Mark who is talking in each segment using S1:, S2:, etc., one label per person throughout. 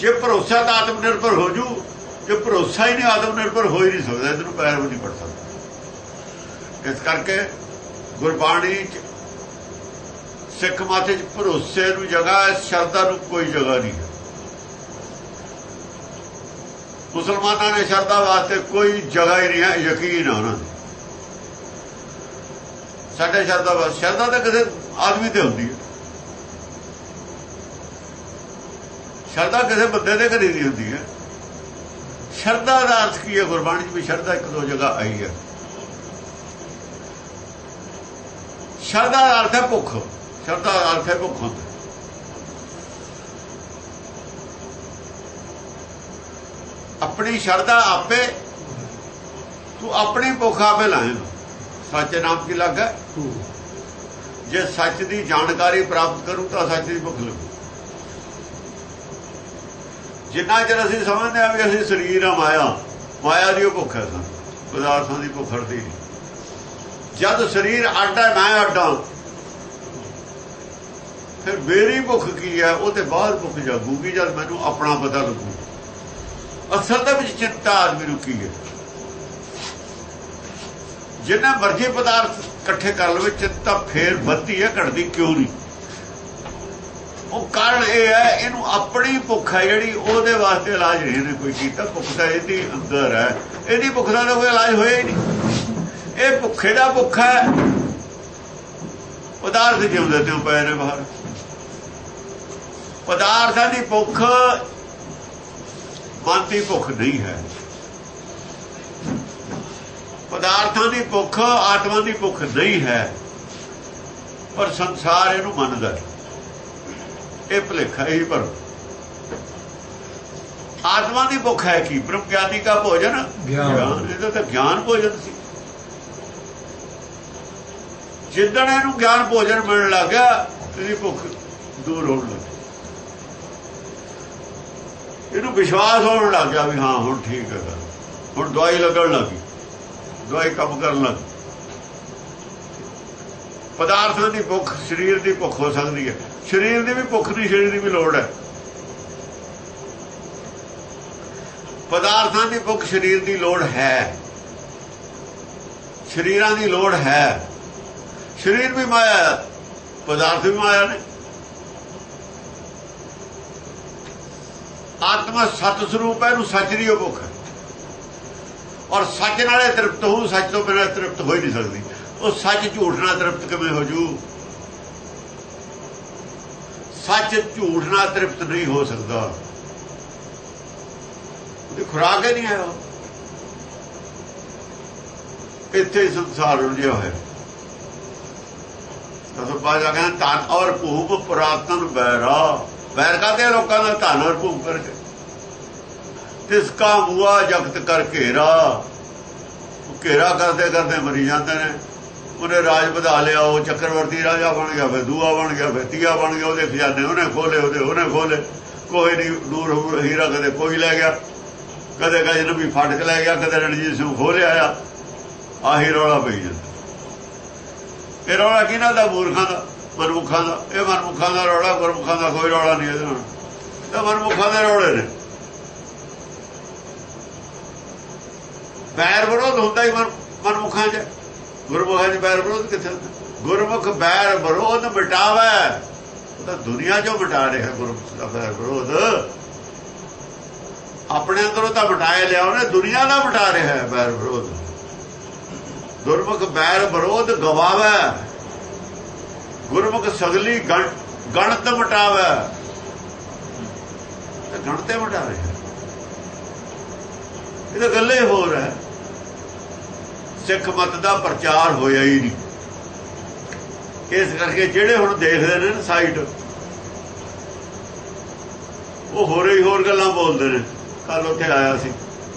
S1: ਜੇ ਭਰੋਸਾ ਤਾਂ ਆਤਮ ਨਿਰਭਰ ਹੋ ਜੂ, ਜੇ ਭਰੋਸਾ ਹੀ ਨਹੀਂ ਆਤਮ ਨਿਰਭਰ ਹੋ ਹੀ ਨਹੀਂ ਸਕਦਾ, ਇਹਨੂੰ ਪੈਰ ਵੀ ਨਹੀਂ ਪੜ ਸਕਦਾ। ਇਸ ਕਰਕੇ ਗੁਰਬਾਣੀ ਚ ਸਿੱਖ ਮਾਥੇ ਚ ਭਰੋਸੇ ਨੂੰ ਜਗ੍ਹਾ ਹੈ, ਸ਼ਰਧਾ ਨੂੰ ਕੋਈ ਜਗ੍ਹਾ ਨਹੀਂ ਹੈ। ਮੁਸਲਮਾਨਾਂ ਨੇ ਸ਼ਰਧਾ ਵਾਸਤੇ ਕੋਈ ਜਗ੍ਹਾ ਹੀ ਨਹੀਂ ਹੈ, ਯਕੀਨ ਹੈ ਉਹਨਾਂ ਦੀ। ਸਾਡੇ ਸ਼ਰਧਾ ਵਾਸਤੇ, ਸ਼ਰਧਾ ਤਾਂ ਕਿਸੇ ਆਦਮੀ ਤੇ ਹੁੰਦੀ ਹੈ, ਸ਼ਰਧਾ ਕਿਸੇ ਬੰਦੇ ਦੇ ਘਰੇ ਦੀ ਹੁੰਦੀ ਹੈ। ਸ਼ਰਧਾ ਦਾ ਅਰਥ ਕੀ ਹੈ? ਗੁਰਬਾਣੀ 'ਚ ਵੀ ਸ਼ਰਧਾ ਇੱਕ ਦੋ ਜਗ੍ਹਾ ਆਈ ਹੈ। ਸ਼ਰਧਾ ਦਾ ਅਰਥ ਹੈ ਭੁੱਖ, ਸ਼ਰਧਾ ਦਾ ਅਰਥ ਹੈ ਭੁੱਖ ਹੁੰਦਾ। ਆਪਣੀ ਸ਼ਰਧਾ ਆਪੇ, ਤੂੰ ਆਪਣੀ ਭੁੱਖ ਆਪੇ ਲਾਏਂਗਾ। ਸੱਚ ਨਾਮ ਕੀ ਲੱਗਾ? ਜੇ ਸੱਚ ਦੀ ਜਾਣਕਾਰੀ ਪ੍ਰਾਪਤ ਕਰੂ ਤਾਂ ਸੱਚ ਦੀ ਭੁੱਖ ਲੱਗੂ। ਜਿੰਨਾ ਚਿਰ ਅਸੀਂ ਸਮਝਦੇ ਹਾਂ ਵੀ ਅਸੀਂ ਸਰੀਰ ਆ, ਮਾਇਆ ਦੀ ਉਹ ਭੁੱਖ ਹੈ ਸਾਨੂੰ, ਪਦਾਰਥਾਂ ਦੀ ਭੁੱਖ ਹਟਦੀ ਨਹੀਂ। ਜਦ ਸਰੀਰ ਅੱਡ ਹੈ, ਮੈਂ ਅੱਡਾ, ਫਿਰ ਮੇਰੀ ਭੁੱਖ ਕੀ ਹੈ? ਉਹ ਤੇ ਬਾਅਦ ਭੁੱਖ ਜਾਗੂਗੀ ਜਦ ਮੈਨੂੰ ਆਪਣਾ ਪਤਾ ਲੱਗੂ। ਅਸਲ ਦੇ ਵਿੱਚ ਚਿੰਤਾ ਆਦਮੀ ਨੂੰ ਕੀ ਹੈ? ਜਿੰਨਾ ਮਰਜ਼ੀ ਪਦਾਰਥ ਇਕੱਠੇ ਕਰ ਲਵੇ, ਚਿੰਤਾ ਫੇਰ ਵੱਧਦੀ ਹੈ, ਘਟਦੀ ਕਿਉਂ ਨਹੀਂ? ਉਹ ਕਾਰਨ ਇਹ ਹੈ, ਇਹਨੂੰ ਆਪਣੀ ਭੁੱਖ ਹੈ ਜਿਹੜੀ, ਉਹਦੇ ਵਾਸਤੇ ਇਲਾਜ ਨਹੀਂ ਇਹਨੇ ਕੋਈ ਕੀਤਾ। ਭੁੱਖ ਤਾਂ ਇਹਦੀ ਅੰਦਰ ਹੈ, ਇਹਦੀ ਭੁੱਖ ਦਾ ਤਾਂ ਕੋਈ ਇਲਾਜ ਹੋਇਆ ਹੀ ਨਹੀਂ। ਇਹ ਭੁੱਖੇ ਦਾ ਭੁੱਖ ਹੈ, ਪਦਾਰਥ ਜਿਉਂਦੇ ਤੇ ਪਏ ਨੇ ਬਾਹਰ। ਪਦਾਰਥਾਂ ਦੀ ਭੁੱਖ ਮਨ ਦੀ ਭੁੱਖ ਨਹੀਂ ਹੈ। ਪਦਾਰਥਾਂ ਦੀ ਭੁੱਖ ਆਤਮਾ ਦੀ ਭੁੱਖ ਨਹੀਂ ਹੈ, ਪਰ ਸੰਸਾਰ ਇਹਨੂੰ ਮੰਨਦਾ। ਇਹ ਭੁਲੇਖਾ ਹੀ। ਪਰ ਆਤਮਾ ਦੀ ਭੁੱਖ ਹੈ ਕੀ? ਬ੍ਰਹਮ ਗਿਆਨੀ ਦਾ ਭੋਜਨ ਗਿਆਨ। ਇਹਦਾ ਤਾਂ ਗਿਆਨ ਭੋਜਨ ਸੀ। ਜਿੱਦਣ ਇਹਨੂੰ ਗਿਆਨ ਭੋਜਨ ਮਿਲਣ ਲੱਗ ਗਿਆ, ਇਹਦੀ ਭੁੱਖ ਦੂਰ ਹੋਣ ਲੱਗੀ। ਇਹਨੂੰ ਵਿਸ਼ਵਾਸ ਹੋਣ ਲੱਗ ਗਿਆ ਵੀ ਹਾਂ ਹੁਣ ਠੀਕ ਹੈਗਾ, ਹੁਣ ਦਵਾਈ ਲੱਗਣ ਲੱਗੀ, ਦਵਾਈ ਕੰਮ ਕਰਨ ਲੱਗੀ। ਪਦਾਰਥਾਂ ਦੀ ਭੁੱਖ ਸਰੀਰ ਦੀ ਭੁੱਖ ਹੋ ਸਕਦੀ ਹੈ। ਸਰੀਰ ਦੀ ਵੀ ਭੁੱਖ ਨਹੀਂ, ਸਰੀਰ ਦੀ ਵੀ ਲੋੜ ਹੈ। ਪਦਾਰਥਾਂ ਦੀ ਭੁੱਖ ਸਰੀਰ ਦੀ ਲੋੜ ਹੈ, ਸਰੀਰਾਂ ਦੀ ਲੋੜ ਹੈ। ਸਰੀਰ ਵੀ ਮਾਇਆ, ਪਦਾਰਥ ਵੀ ਮਾਇਆ ਨੇ। ਆਤਮਾ ਸਤ ਸਰੂਪ ਹੈ, ਇਹਨੂੰ ਸੱਚ ਦੀ ਭੁੱਖ ਹੈ। ਔਰ ਸੱਚ ਨਾਲੇ ਤ੍ਰਿਪਤ ਹੋਊ, ਸੱਚ ਤੋਂ ਬਿਨਾਂ ਤ੍ਰਿਪਤ ਹੋ ਹੀ ਨਹੀਂ ਸਕਦੀ। ਉਹ ਸੱਚ ਝੂਠ ਨਾਲ ਤ੍ਰਿਪਤ ਕਿਵੇਂ ਹੋ ਜੂ? ਸੱਚ ਝੂਠ ਨਾਲ ਤ੍ਰਿਪਤ ਨਹੀਂ ਹੋ ਸਕਦਾ। ਉਹਦੀ ਖੁਰਾਕ ਹੀ ਨਹੀਂ ਹੈ। ਇੱਥੇ ਸੰਸਾਰ ਉਲਝਿਆ ਹੋਇਆ। ਤਾਂ ਬਾਜਾ ਕਹਿੰਦਾ ਧਨ ਔਰ ਭੂਪ ਪੁਰਾਤਨ ਬੈਰਾ। ਬੈਰ ਕਰਦੇ ਲੋਕਾਂ ਦਾ ਧਨ ਔਰ ਭੂਪ ਕਰਕੇ। ਤਿਸਕਾ ਬੂਆ ਜਗਤ ਕਰ ਘੇਰਾ। ਘੇਰਾ ਕਰਦੇ ਕਰਦੇ ਮਰੀ ਜਾਂਦੇ ਨੇ। ਉਹਨੇ ਰਾਜ ਵਧਾ ਲਿਆ, ਉਹ ਚੱਕਰਵਰਤੀ ਰਾਜਾ ਬਣ ਗਿਆ, ਫਿਰ ਦੂਆ ਬਣ ਗਿਆ, ਫਿਰ ਤੀਆ ਬਣ ਗਿਆ। ਉਹਦੇ ਖਜ਼ਾਨੇ ਉਹਨੇ ਖੋਲੇ, ਉਹਨੇ ਖੋਲੇ। ਕੋਈ ਨਹੀਂ ਦੂਰ ਹੀਰਾ ਕਦੇ ਕੋਈ ਲੈ ਗਿਆ, ਕਦੇ ਗਜਨਬੀ ਫਾਟਕ ਲੈ ਗਿਆ, ਕਦੇ ਰਣਜੀਤ ਸਿੰਘ ਖੋਹ ਲਿਆਇਆ। ਆਹੀ ਰੌਲਾ ਪਈ ਜਾਂਦਾ। ਇਹ ਰੌਲਾ ਕਿਹਨਾਂ ਦਾ? ਮੂਰਖਾਂ ਦਾ, ਮਨਮੁੱਖਾਂ ਦਾ। ਇਹ ਮਨਮੁੱਖਾਂ ਦਾ ਰੌਲਾ, ਗੁਰਮੁੱਖਾਂ ਦਾ ਕੋਈ ਰੌਲਾ ਨਹੀਂ। ਇਹਦੇ ਨਾਲ ਤਾਂ ਮਨਮੁੱਖਾਂ ਦੇ ਰੌਲੇ ਨੇ। ਬੈਰ ਵਿਰੋਧ ਹੁੰਦਾ ਹੀ ਮਨਮੁੱਖਾਂ 'ਚ, ਗੁਰਮੁਖਾਂ 'ਚ ਬੈਰ ਵਿਰੋਧ ਕਿੱਥੇ ਹੁੰਦਾ? ਗੁਰਮੁਖ ਬੈਰ ਵਿਰੋਧ ਮਿਟਾਵੇ। ਉਹ ਤਾਂ ਦੁਨੀਆ 'ਚੋਂ ਮਿਟਾ ਰਿਹਾ ਗੁਰਮੁਖ ਦਾ ਬੈਰ ਵਿਰੋਧ। ਆਪਣੇ ਅੰਦਰੋਂ ਤਾਂ ਮਿਟਾਇਆ ਲਿਆ ਉਹਨੇ, ਦੁਨੀਆ ਦਾ ਮਿਟਾ ਰਿਹਾ ਹੈ ਬੈਰ ਵਿਰੋਧ। ਗੁਰਮੁਖ ਬੈਰ ਵਿਰੋਧ ਗਵਾਵੇ, ਗੁਰਮੁਖ ਸਗਲੀ ਗਣਤ ਮਿਟਾਵੇ। ਗਣਤੇ ਮਿਟਾ ਰਿਹਾ। ਇਹ ਤਾਂ ਗੱਲੇ ਹੋਰ ਹੈ। ਸਿੱਖ ਮਤ ਦਾ ਪ੍ਰਚਾਰ ਹੋਇਆ ਹੀ ਨਹੀਂ। ਇਸ ਕਰਕੇ ਜਿਹੜੇ ਹੁਣ ਦੇਖਦੇ ਨੇ ਨਾ ਸਾਈਟ, ਉਹ ਹੋਰ ਹੀ ਹੋਰ ਗੱਲਾਂ ਬੋਲਦੇ ਨੇ। ਕੱਲ ਉੱਥੇ ਆਇਆ ਸੀ,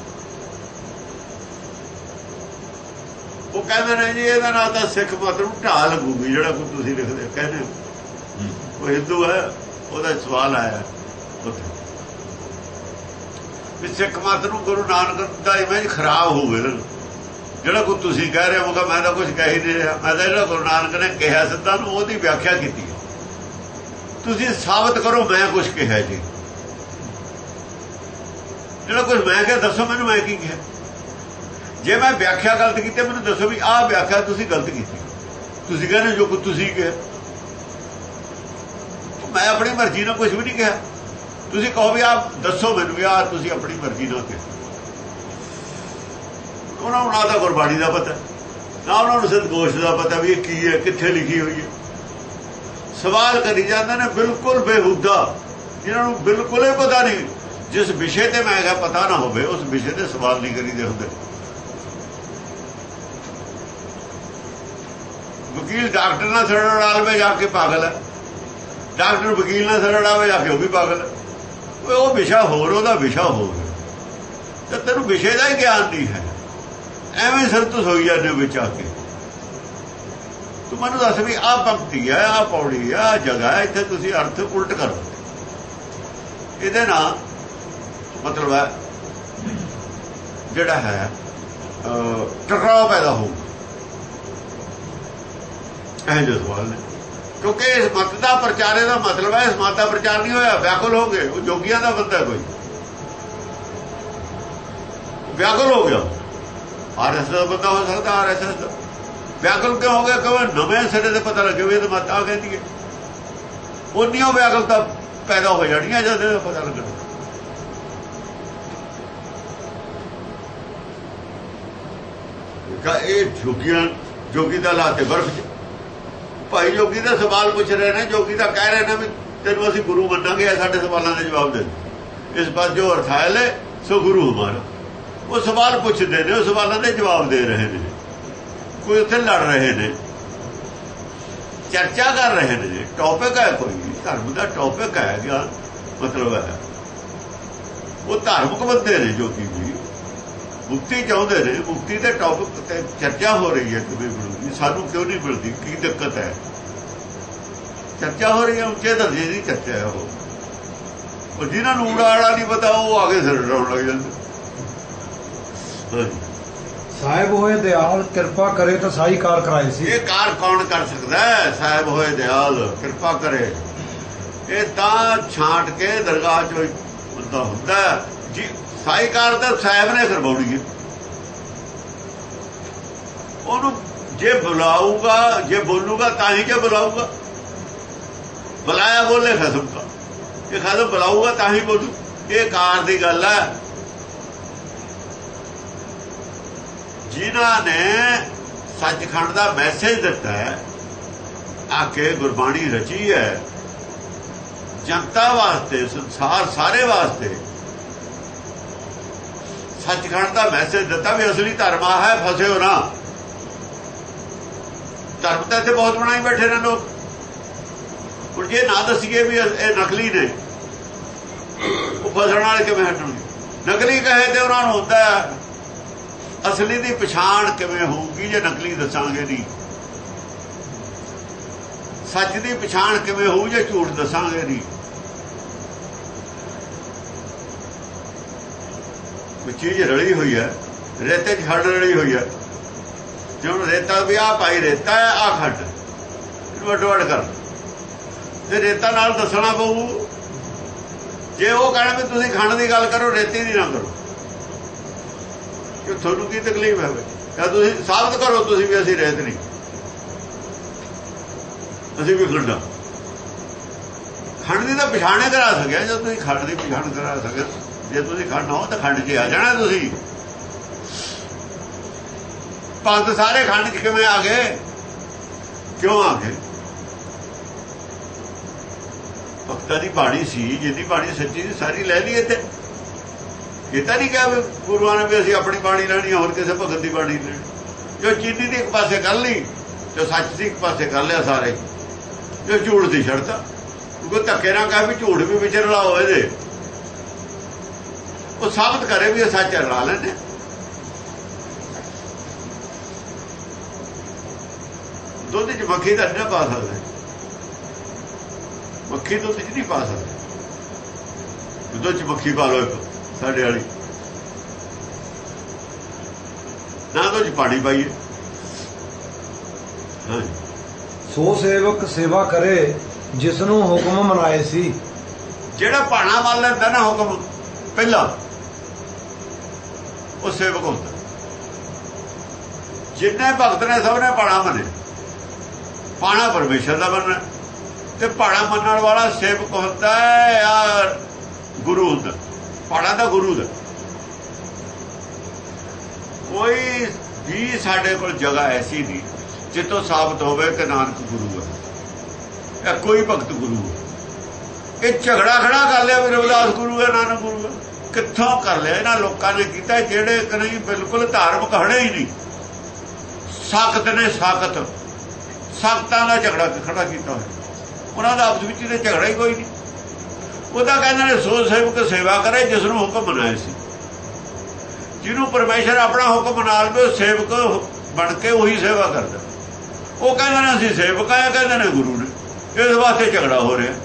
S1: ਉਹ ਕਹਿੰਦੇ ਨੇ ਜੀ ਇਹਦਾ ਨਾਲ ਤਾਂ ਸਿੱਖ ਮਤ ਨੂੰ ਢਾਹ ਲੱਗੂਗੀ ਜਿਹੜਾ ਕੁਝ ਤੁਸੀਂ ਲਿਖਦੇ ਕਹਿੰਦੇ। ਉਹ ਹਿੰਦੂ ਹੈ, ਉਹਦਾ ਸਵਾਲ ਆਇਆ ਉੱਥੇ ਵੀ ਸਿੱਖ ਮਤ ਨੂੰ ਗੁਰੂ ਨਾਨਕ ਦਾ ਇਮੇਜ ਖਰਾਬ ਹੋ ਗਿਆ ਜਿਹੜਾ ਕੁਝ ਤੁਸੀਂ ਕਹਿ ਰਹੇ ਹੋ। ਮੈਂ ਤਾਂ ਕੁਝ ਕਹਿ ਹੀ ਨਹੀਂ ਰਿਹਾ। ਮੈਂ ਤਾਂ ਜਿਹੜਾ ਗੁਰੂ ਨਾਨਕ ਨੇ ਕਿਹਾ ਸਿੱਧਾ ਨੂੰ ਉਹਦੀ ਵਿਆਖਿਆ ਕੀਤੀ। ਤੁਸੀਂ ਸਾਬਤ ਕਰੋ ਮੈਂ ਕੁਝ ਕਿਹਾ ਜੀ। ਜਿਹੜਾ ਕੁਝ ਮੈਂ ਕਿਹਾ ਦੱਸੋ ਮੈਨੂੰ, ਮੈਂ ਕੀ ਕਿਹਾ? ਜੇ ਮੈਂ ਵਿਆਖਿਆ ਗਲਤ ਕੀਤੀ ਮੈਨੂੰ ਦੱਸੋ ਵੀ ਆਹ ਵਿਆਖਿਆ ਤੁਸੀਂ ਗਲਤ ਕੀਤੀ। ਤੁਸੀਂ ਕਹਿੰਦੇ ਜੋ ਕੁਝ ਤੁਸੀਂ ਕਿਹਾ, ਮੈਂ ਆਪਣੀ ਮਰਜ਼ੀ ਨਾਲ ਕੁਝ ਵੀ ਨਹੀਂ ਕਿਹਾ। ਤੁਸੀਂ ਕਹੋ ਵੀ ਆਪ ਦੱਸੋ ਮੈਨੂੰ ਵੀ ਆਹ ਤੁਸੀਂ ਆਪਣੀ ਮਰਜ਼ੀ ਨਾਲ ਕਿਹਾ। ਉਹਨਾਂ ਨੂੰ ਨਾ ਤਾਂ ਗੁਰਬਾਣੀ ਦਾ ਪਤਾ, ਨਾ ਉਹਨਾਂ ਨੂੰ ਸਤਿਗੋਸ਼ ਦਾ ਪਤਾ ਵੀ ਇਹ ਕੀ ਹੈ, ਕਿੱਥੇ ਲਿਖੀ ਹੋਈ ਹੈ। ਸਵਾਲ ਕਰੀ ਜਾਂਦੇ ਨੇ ਬਿਲਕੁਲ ਬੇਹੂਦਾ, ਜਿਹਨਾਂ ਨੂੰ ਬਿਲਕੁਲ ਹੀ ਪਤਾ ਨਹੀਂ। ਜਿਸ ਵਿਸ਼ੇ ਤੇ ਮੈਂ ਕਿਹਾ ਪਤਾ ਨਾ ਹੋਵੇ ਉਸ ਵਿਸ਼ੇ ਤੇ ਸਵਾਲ ਨਹੀਂ ਕਰੀਦੇ ਹੁੰਦੇ। ਵਕੀਲ ਡਾਕਟਰ ਨਾਲ ਸਿਰ ਲੜਾਵੇ ਜਾ ਕੇ ਪਾਗਲ ਹੈ, ਡਾਕਟਰ ਵਕੀਲ ਨਾਲ ਸਿਰ ਲੜਾਵੇ ਜਾ ਕੇ ਉਹ ਵੀ ਪਾਗਲ ਹੈ। ਉਹ ਵਿਸ਼ਾ ਹੋਰ, ਉਹਦਾ ਵਿਸ਼ਾ ਹੋਰ, ਤੇ ਤੈਨੂੰ ਵਿਸ਼ੇ ਦਾ ਹੀ ਗਿਆਨ ਨਹੀਂ ਹੈ। ਐਵੇਂ ਸੰਤੁਸ਼ ਹੋਈ ਜਾਂਦੇ ਵਿੱਚ ਆ ਕੇ। ਤੂੰ ਮੈਨੂੰ ਦੱਸ ਵੀ ਆਹ ਪੰਕਤੀ ਹੈ, ਆਹ ਪੌੜੀ ਹੈ, ਆਹ ਜਗ੍ਹਾ ਹੈ, ਇੱਥੇ ਤੁਸੀਂ ਅਰਥ ਉਲਟ ਕਰੋ। ਇਹਦੇ ਨਾਲ ਮਤਲਬ ਹੈ ਜਿਹੜਾ ਹੈ ਟਕਰਾਅ ਪੈਦਾ ਹੋਊਗਾ। ਇਹ ਜੋ ਸਵਾਲ ਨੇ, ਕਿਉਂਕਿ ਇਸ ਮਤ ਦਾ ਪ੍ਰਚਾਰੇ ਦਾ ਮਤਲਬ ਹੈ ਇਸ ਮਤ ਦਾ ਪ੍ਰਚਾਰ ਨਹੀਂ ਹੋਇਆ। ਵਿਆਕੁਲ ਹੋ ਗਏ, ਉਹ ਜੋਗੀਆਂ ਦਾ ਬੰਦਾ ਕੋਈ ਵਿਆਕੁਲ ਹੋ ਗਿਆ। RSS ਦਾ ਬੰਦਾ ਹੋ ਸਕਦਾ, RSS ਦਾ ਵਿਆਕੁਲ ਕਿਉਂ ਹੋ ਗਿਆ? ਕਿਉਂ ਨਵੇਂ ਸਿਰੇ ਤੇ ਪਤਾ ਲੱਗੇ ਵੀ ਇਹ ਮਤ ਆ ਕਹਿੰਦੀ ਹੈ। ਉਨੀਓ ਵਿਆਕੁਲਤਾ ਪੈਦਾ ਹੋ ਜਾਣੀਆਂ ਜਦ ਇਹਦਾ ਪਤਾ ਲੱਗਣਾ। ਇਹ ਜੋਗੀ ਦਾ ਲਾਤੇ ਬਰਫ ਚ। ਭਾਈ ਜੋਗੀ ਦਾ ਸਵਾਲ ਪੁੱਛ ਰਹੇ ਨੇ, ਜੋਗੀ ਦਾ ਕਹਿ ਰਹੇ ਨੇ ਵੀ ਤੈਨੂੰ ਅਸੀਂ ਗੁਰੂ ਮੰਨਾਂਗੇ, ਸਾਡੇ ਸਵਾਲਾਂ ਦੇ ਜਵਾਬ ਦੇ। ਇਸ ਪਾਸ ਜੋ ਅਰਥਾਇਲ ਹੈ ਸੋ ਗੁਰੂ ਹਮਾਰਾ। ਉਹ ਸਵਾਲ ਪੁੱਛਦੇ ਨੇ, ਉਹ ਸਵਾਲਾਂ ਦੇ ਜਵਾਬ ਦੇ ਰਹੇ ਨੇ। ਕੋਈ ਉੱਥੇ ਲੜ ਰਹੇ ਨੇ, ਚਰਚਾ ਕਰ ਰਹੇ ਨੇ, ਟੌਪਿਕ ਹੈ ਕੋਈ ਧਰਮ ਦਾ ਟੌਪਿਕ ਹੈ ਜਾਂ ਮਤਲਬ ਹੈ। ਉਹ ਧਾਰਮਿਕ ਬੰਦੇ ਨੇ ਜੋਗੀ ਵੀ, ਮੁਕਤੀ ਚਾਹੁੰਦੇ ਨੇ। ਮੁਕਤੀ ਦੇ ਟੌਪਿਕ ਤੇ ਚਰਚਾ ਹੋ ਰਹੀ ਹੈ ਕਿਵੇਂ ਮਿਲੂਗੀ, ਸਾਨੂੰ ਕਿਉਂ ਨਹੀਂ ਮਿਲਦੀ, ਕੀ ਦਿੱਕਤ ਹੈ। ਚਰਚਾ ਹੋ ਰਹੀ ਹੈ, ਉੱਚੇ ਦਰਜੇ ਦੀ ਚਰਚਾ ਹੈ। ਉਹ ਜਿਹਨਾਂ ਨੂੰ ਊੜਾ ਆੜਾ ਨਹੀਂ ਪਤਾ ਉਹ ਆਗੇ ਸਿਰ ਡਾਉਣ ਲੱਗ ਜਾਂਦੇ।
S2: ਸਾਹਿਬ ਹੋਏ ਦਿਆਲ ਕਿਰਪਾ ਕਰੇ ਤਾਂ ਸਾਈ ਕਾਰ ਕਰਾਏ ਸੀ।
S1: ਇਹ ਕਾਰ ਕੌਣ ਕਰ ਸਕਦਾ ਹੈ? ਸਾਹਿਬ ਹੋਏ ਦਿਆਲ ਕਿਰਪਾ ਕਰੇ। ਇਹ ਤਾਂ ਛਾਂਟ ਕੇ ਦਰਗਾਹ ਚੋਂ ਬੰਦਾ ਹੁੰਦਾ ਜੀ। ਸਾਈ ਕਾਰ ਤਾਂ ਸਾਹਿਬ ਨੇ ਕਰਵਾਉਣੀ ਹੈ। ਉਹਨੂੰ ਜੇ ਬੁਲਾਊਗਾ, ਜੇ ਬੋਲੂਗਾ ਤਾਂ ਹੀ ਜੇ ਬੁਲਾਊਗਾ। ਬੁਲਾਇਆ ਬੋਲੇ ਖਸਮ ਦਾ, ਇਹ ਖਸਮ ਬੁਲਾਊਗਾ ਤਾਂ ਹੀ ਬੋਲੂ। ਇਹ ਕਾਰ ਦੀ ਗੱਲ ਹੈ। ਜਿਨ੍ਹਾਂ ਨੇ ਸੱਚਖੰਡ ਦਾ ਮੈਸੇਜ ਦਿੱਤਾ ਹੈ, ਆ ਕੇ ਗੁਰਬਾਣੀ ਰਚੀ ਹੈ ਜਨਤਾ ਵਾਸਤੇ, ਸੰਸਾਰ ਸਾਰੇ ਵਾਸਤੇ, ਸੱਚਖੰਡ ਦਾ ਮੈਸੇਜ ਦਿੱਤਾ ਵੀ ਅਸਲੀ ਧਰਮ ਆ ਹੈ, ਫਸਿਓ ਨਾ। ਧਰਮ ਤਾਂ ਇੱਥੇ ਬਹੁਤ ਬਣਾਈ ਬੈਠੇ ਨੇ ਲੋਕ। ਹੁਣ ਜੇ ਨਾ ਦੱਸੀਏ ਵੀ ਇਹ ਨਕਲੀ ਨੇ, ਉਹ ਫਸਣ ਵਾਲੇ ਕਿਵੇਂ ਹਟਣਗੇ? ਨਕਲੀ ਕਹੇ ਤੇ ਉਹਨਾਂ ਨੂੰ ਹੁੰਦਾ, ਅਸਲੀ ਦੀ ਪਛਾਣ ਕਿਵੇਂ ਹੋਊਗੀ ਜੇ ਨਕਲੀ ਦੱਸਾਂਗੇ ਨਹੀਂ? ਸੱਚ ਦੀ ਪਛਾਣ ਕਿਵੇਂ ਹੋਊ ਜੇ ਝੂਠ ਦੱਸਾਂਗੇ ਨਹੀਂ? ਕੋਈ ਚੀਜ਼ ਰਲੀ ਹੋਈ ਹੈ, ਰੇਤੇ 'ਚ ਖੰਡ ਰਲੀ ਹੋਈ ਹੈ। ਜੇ ਹੁਣ ਰੇਤਾ ਵੀ ਆਹ ਭਾਈ ਰੇਤਾ ਹੈ, ਆਹ ਖੰਡ, ਇਹਨੂੰ ਵੱਡ ਵੱਡ ਕਰ ਤੇ ਰੇਤਾ ਨਾਲ ਦੱਸਣਾ ਪਊ। ਜੇ ਉਹ ਕਹਿਣਾ ਵੀ ਤੁਸੀਂ ਖੰਡ ਦੀ ਗੱਲ ਕਰੋ, ਰੇਤੀ ਦੀ ਨਾ ਕਰੋ, ਕਿ ਤੁਹਾਨੂੰ ਕੀ ਤਕਲੀਫ ਹੈ? ਜਾਂ ਤੁਸੀਂ ਸਾਬਤ ਕਰੋ ਤੁਸੀਂ ਵੀ ਅਸੀਂ ਰੇਤ ਨਹੀਂ, ਅਸੀਂ ਵੀ ਖੰਡਾ। ਖੰਡ ਦੀ ਤਾਂ ਪਛਾਣੇ ਕਰਾ ਸਕਿਆ ਜੇ ਤੁਸੀਂ ਖੰਡ ਦੀ ਪਛਾਣ ਕਰਾ ਸਕੇ। ਜੇ ਤੁਸੀਂ ਖੰਡ ਹੋ ਤਾਂ ਖੰਡ 'ਚ ਆ ਜਾਣਾ ਤੁਸੀਂ। ਭਗਤ ਸਾਰੇ ਖੰਡ 'ਚ ਕਿਵੇਂ ਆ ਗਏ? ਕਿਉਂ ਆ ਗਏ? ਭਗਤਾਂ ਦੀ ਬਾਣੀ ਸੀ, ਜਿੰਨੀ ਬਾਣੀ ਸੱਚੀ ਸੀ ਸਾਰੀ ਲੈ ਲਈ ਇੱਥੇ। ਇਹ ਤਾਂ ਨਹੀਂ ਕਿਹਾ ਵੀ ਗੁਰੂਆਂ ਨੇ ਵੀ ਅਸੀਂ ਆਪਣੀ ਬਾਣੀ ਲੈਣੀ, ਹੋਰ ਕਿਸੇ ਭਗਤ ਦੀ ਬਾਣੀ ਲੈਣੀ। ਜੋ ਚੀਨੀ ਦੀ ਇੱਕ ਪਾਸੇ ਕਰ ਲਈ, ਜੋ ਸੱਚ ਦੀ ਇੱਕ ਪਾਸੇ ਕਰ ਲਿਆ ਸਾਰੇ, ਜੋ ਝੂਠ ਦੀ ਛੱਡਤਾ। ਕਿਉਂਕਿ ਧੱਕੇ ਨਾਲ ਕਹੇ ਵੀ ਝੂਠ ਵੀ ਵਿੱਚ ਰਲਾ ਹੋਏ ਦੇ, ਉਹ ਸਾਬਤ ਕਰੇ ਵੀ ਇਹ ਸੱਚ ਰਲਾ ਲੈਂਦੇ। ਦੁੱਧ 'ਚ ਮੱਖੀ ਤਾਂ ਨਹੀਂ ਪਾ ਸਕਦੇ, ਮੱਖੀ ਦੁੱਧ 'ਚ ਨਹੀਂ ਪਾ ਸਕਦੇ। ਦੁੱਧ 'ਚ ਮੱਖੀ ਪਾ ਲਓ ਸਾਡੇ ਵਾਲੀ, ਨਾ ਦੁੱਧ 'ਚ ਪਾਣੀ ਪਾਈਏ।
S2: ਸੋ ਸੇਵਕ ਸੇਵਾ ਕਰੇ ਜਿਸ ਨੂੰ ਹੁਕਮ ਮਨਾਏ ਸੀ।
S1: ਜਿਹੜਾ ਭਾਣਾ ਮੰਨ ਲੈਂਦਾ ਨਾ ਹੁਕਮ ਪਹਿਲਾਂ, ਉਹ ਸੇਵਕ ਹੁੰਦਾ। ਜਿੰਨੇ ਭਗਤ ਨੇ ਸਭ ਨੇ ਪਾਣਾ ਮੰਨੇ, ਪਾਣਾ ਪਰਮੇਸ਼ਰ ਦਾ ਮੰਨਣਾ, ਤੇ ਪਾਣਾ ਮੰਨਣ ਵਾਲਾ ਸੇਵਕ ਹੁੰਦਾ ਹੈ ਯਾਰ ਗੁਰੂ ਹੁੰਦਾ। ਪਾਣਾ ਤਾਂ ਗੁਰੂ ਦਾ। ਕੋਈ ਵੀ ਸਾਡੇ ਕੋਲ ਜਗ੍ਹਾ ਐਸੀ ਨਹੀਂ ਜਿੱਥੋਂ ਸਾਬਤ ਹੋਵੇ ਕਿ ਨਾਨਕ ਗੁਰੂ ਹੈ ਜਾਂ ਕੋਈ ਭਗਤ ਗੁਰੂ ਹੈ। ਇਹ ਝਗੜਾ ਖੜਾ ਕਰ ਲਿਆ ਵੀ ਰਵਿਦਾਸ ਗੁਰੂ ਹੈ, ਨਾਨਕ ਗੁਰੂ ਹੈ। ਕਿੱਥੋਂ ਕਰ ਲਿਆ? ਇਹਨਾਂ ਲੋਕਾਂ ਨੇ ਕੀਤਾ ਜਿਹੜੇ ਕਿ ਨਹੀਂ ਬਿਲਕੁਲ ਧਾਰਮਿਕ ਹੜੇ ਹੀ ਨਹੀਂ, ਸਖਤ ਨੇ, ਸਖਤਾਂ ਦਾ ਝਗੜਾ ਖੜਾ ਕੀਤਾ ਹੋਇਆ। ਉਹਨਾਂ ਦਾ ਆਪਸ ਵਿੱਚ ਤੇ ਝਗੜਾ ਹੀ ਕੋਈ ਨਹੀਂ। ਉਹਦਾ ਕਹਿੰਦੇ ਨੇ ਸੋ ਸੇਵਕ ਸੇਵਾ ਕਰੇ ਜਿਸ ਨੂੰ ਹੁਕਮ ਬਣਾਏ ਸੀ। ਜਿਹਨੂੰ ਪਰਮੇਸ਼ਰ ਆਪਣਾ ਹੁਕਮ ਬਣਾ ਲਵੇ ਸੇਵਕ ਬਣ ਕੇ ਉਹੀ ਸੇਵਾ ਕਰਦਾ। ਉਹ ਕਹਿੰਦੇ ਨੇ ਅਸੀਂ ਸੇਵਕ ਆਏ, ਕਹਿੰਦੇ ਨੇ ਗੁਰੂ ਨੇ। ਇਸ ਵਾਸਤੇ ਝਗੜਾ ਹੋ ਰਿਹਾ।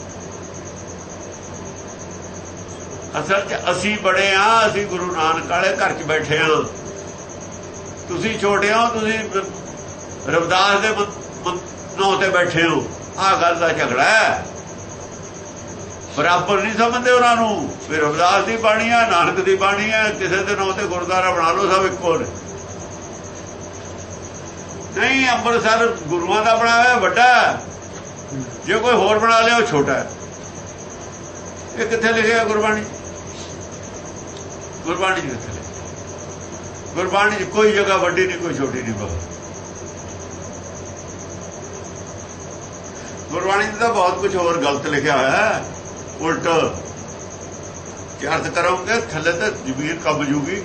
S1: ਅਸਲ 'ਚ ਅਸੀਂ ਬੜੇ ਆ, ਅਸੀਂ ਗੁਰੂ ਨਾਨਕ ਵਾਲੇ ਘਰ 'ਚ ਬੈਠੇ ਆ। ਤੁਸੀਂ ਛੋਟੇ ਹੋ, ਤੁਸੀਂ ਰਵਿਦਾਸ ਦੇ ਨਾਂ ਤੇ ਬੈਠੇ ਹੋ। ਆਹ ਗੱਲ ਦਾ ਝਗੜਾ ਹੈ। ਬਰਾਬਰ ਨਹੀਂ ਸਮਝਦੇ ਉਹਨਾਂ ਨੂੰ। ਫਿਰ ਰਵਿਦਾਸ ਦੀ ਬਾਣੀ ਹੈ, ਨਾਨਕ ਦੀ ਬਾਣੀ ਹੈ, ਕਿਸੇ ਦੇ ਨਾਂ ਤੇ ਗੁਰਦੁਆਰਾ ਬਣਾ ਲਓ, ਸਭ ਇੱਕੋ ਨੇ। ਨਹੀਂ, ਅੰਮ੍ਰਿਤਸਰ ਗੁਰੂਆਂ ਦਾ ਬਣਾਇਆ ਹੋਇਆ ਵੱਡਾ, ਜੇ ਕੋਈ ਹੋਰ ਬਣਾ ਲਿਆ ਉਹ ਛੋਟਾ ਹੈ। ਇਹ ਕਿੱਥੇ ਲਿਖਿਆ ਗੁਰਬਾਣੀ? ਗੁਰਬਾਣੀ ਕਿੱਥੇ ਲਿਖਿਆ? ਗੁਰਬਾਣੀ 'ਚ ਕੋਈ ਜਗ੍ਹਾ ਵੱਡੀ ਨਹੀਂ, ਕੋਈ ਛੋਟੀ ਨਹੀਂ। ਬਹੁਤ ਗੁਰਬਾਣੀ 'ਚ ਤਾਂ ਬਹੁਤ ਕੁਝ ਹੋਰ ਗਲਤ ਲਿਖਿਆ ਹੋਇਆ ਹੈ। ਉਲਟ ਜੇ ਅਰਥ ਕਰੋਗੇ ਥੱਲੇ ਤਾਂ ਜ਼ਮੀਨ ਕੰਬ ਜੂਗੀ।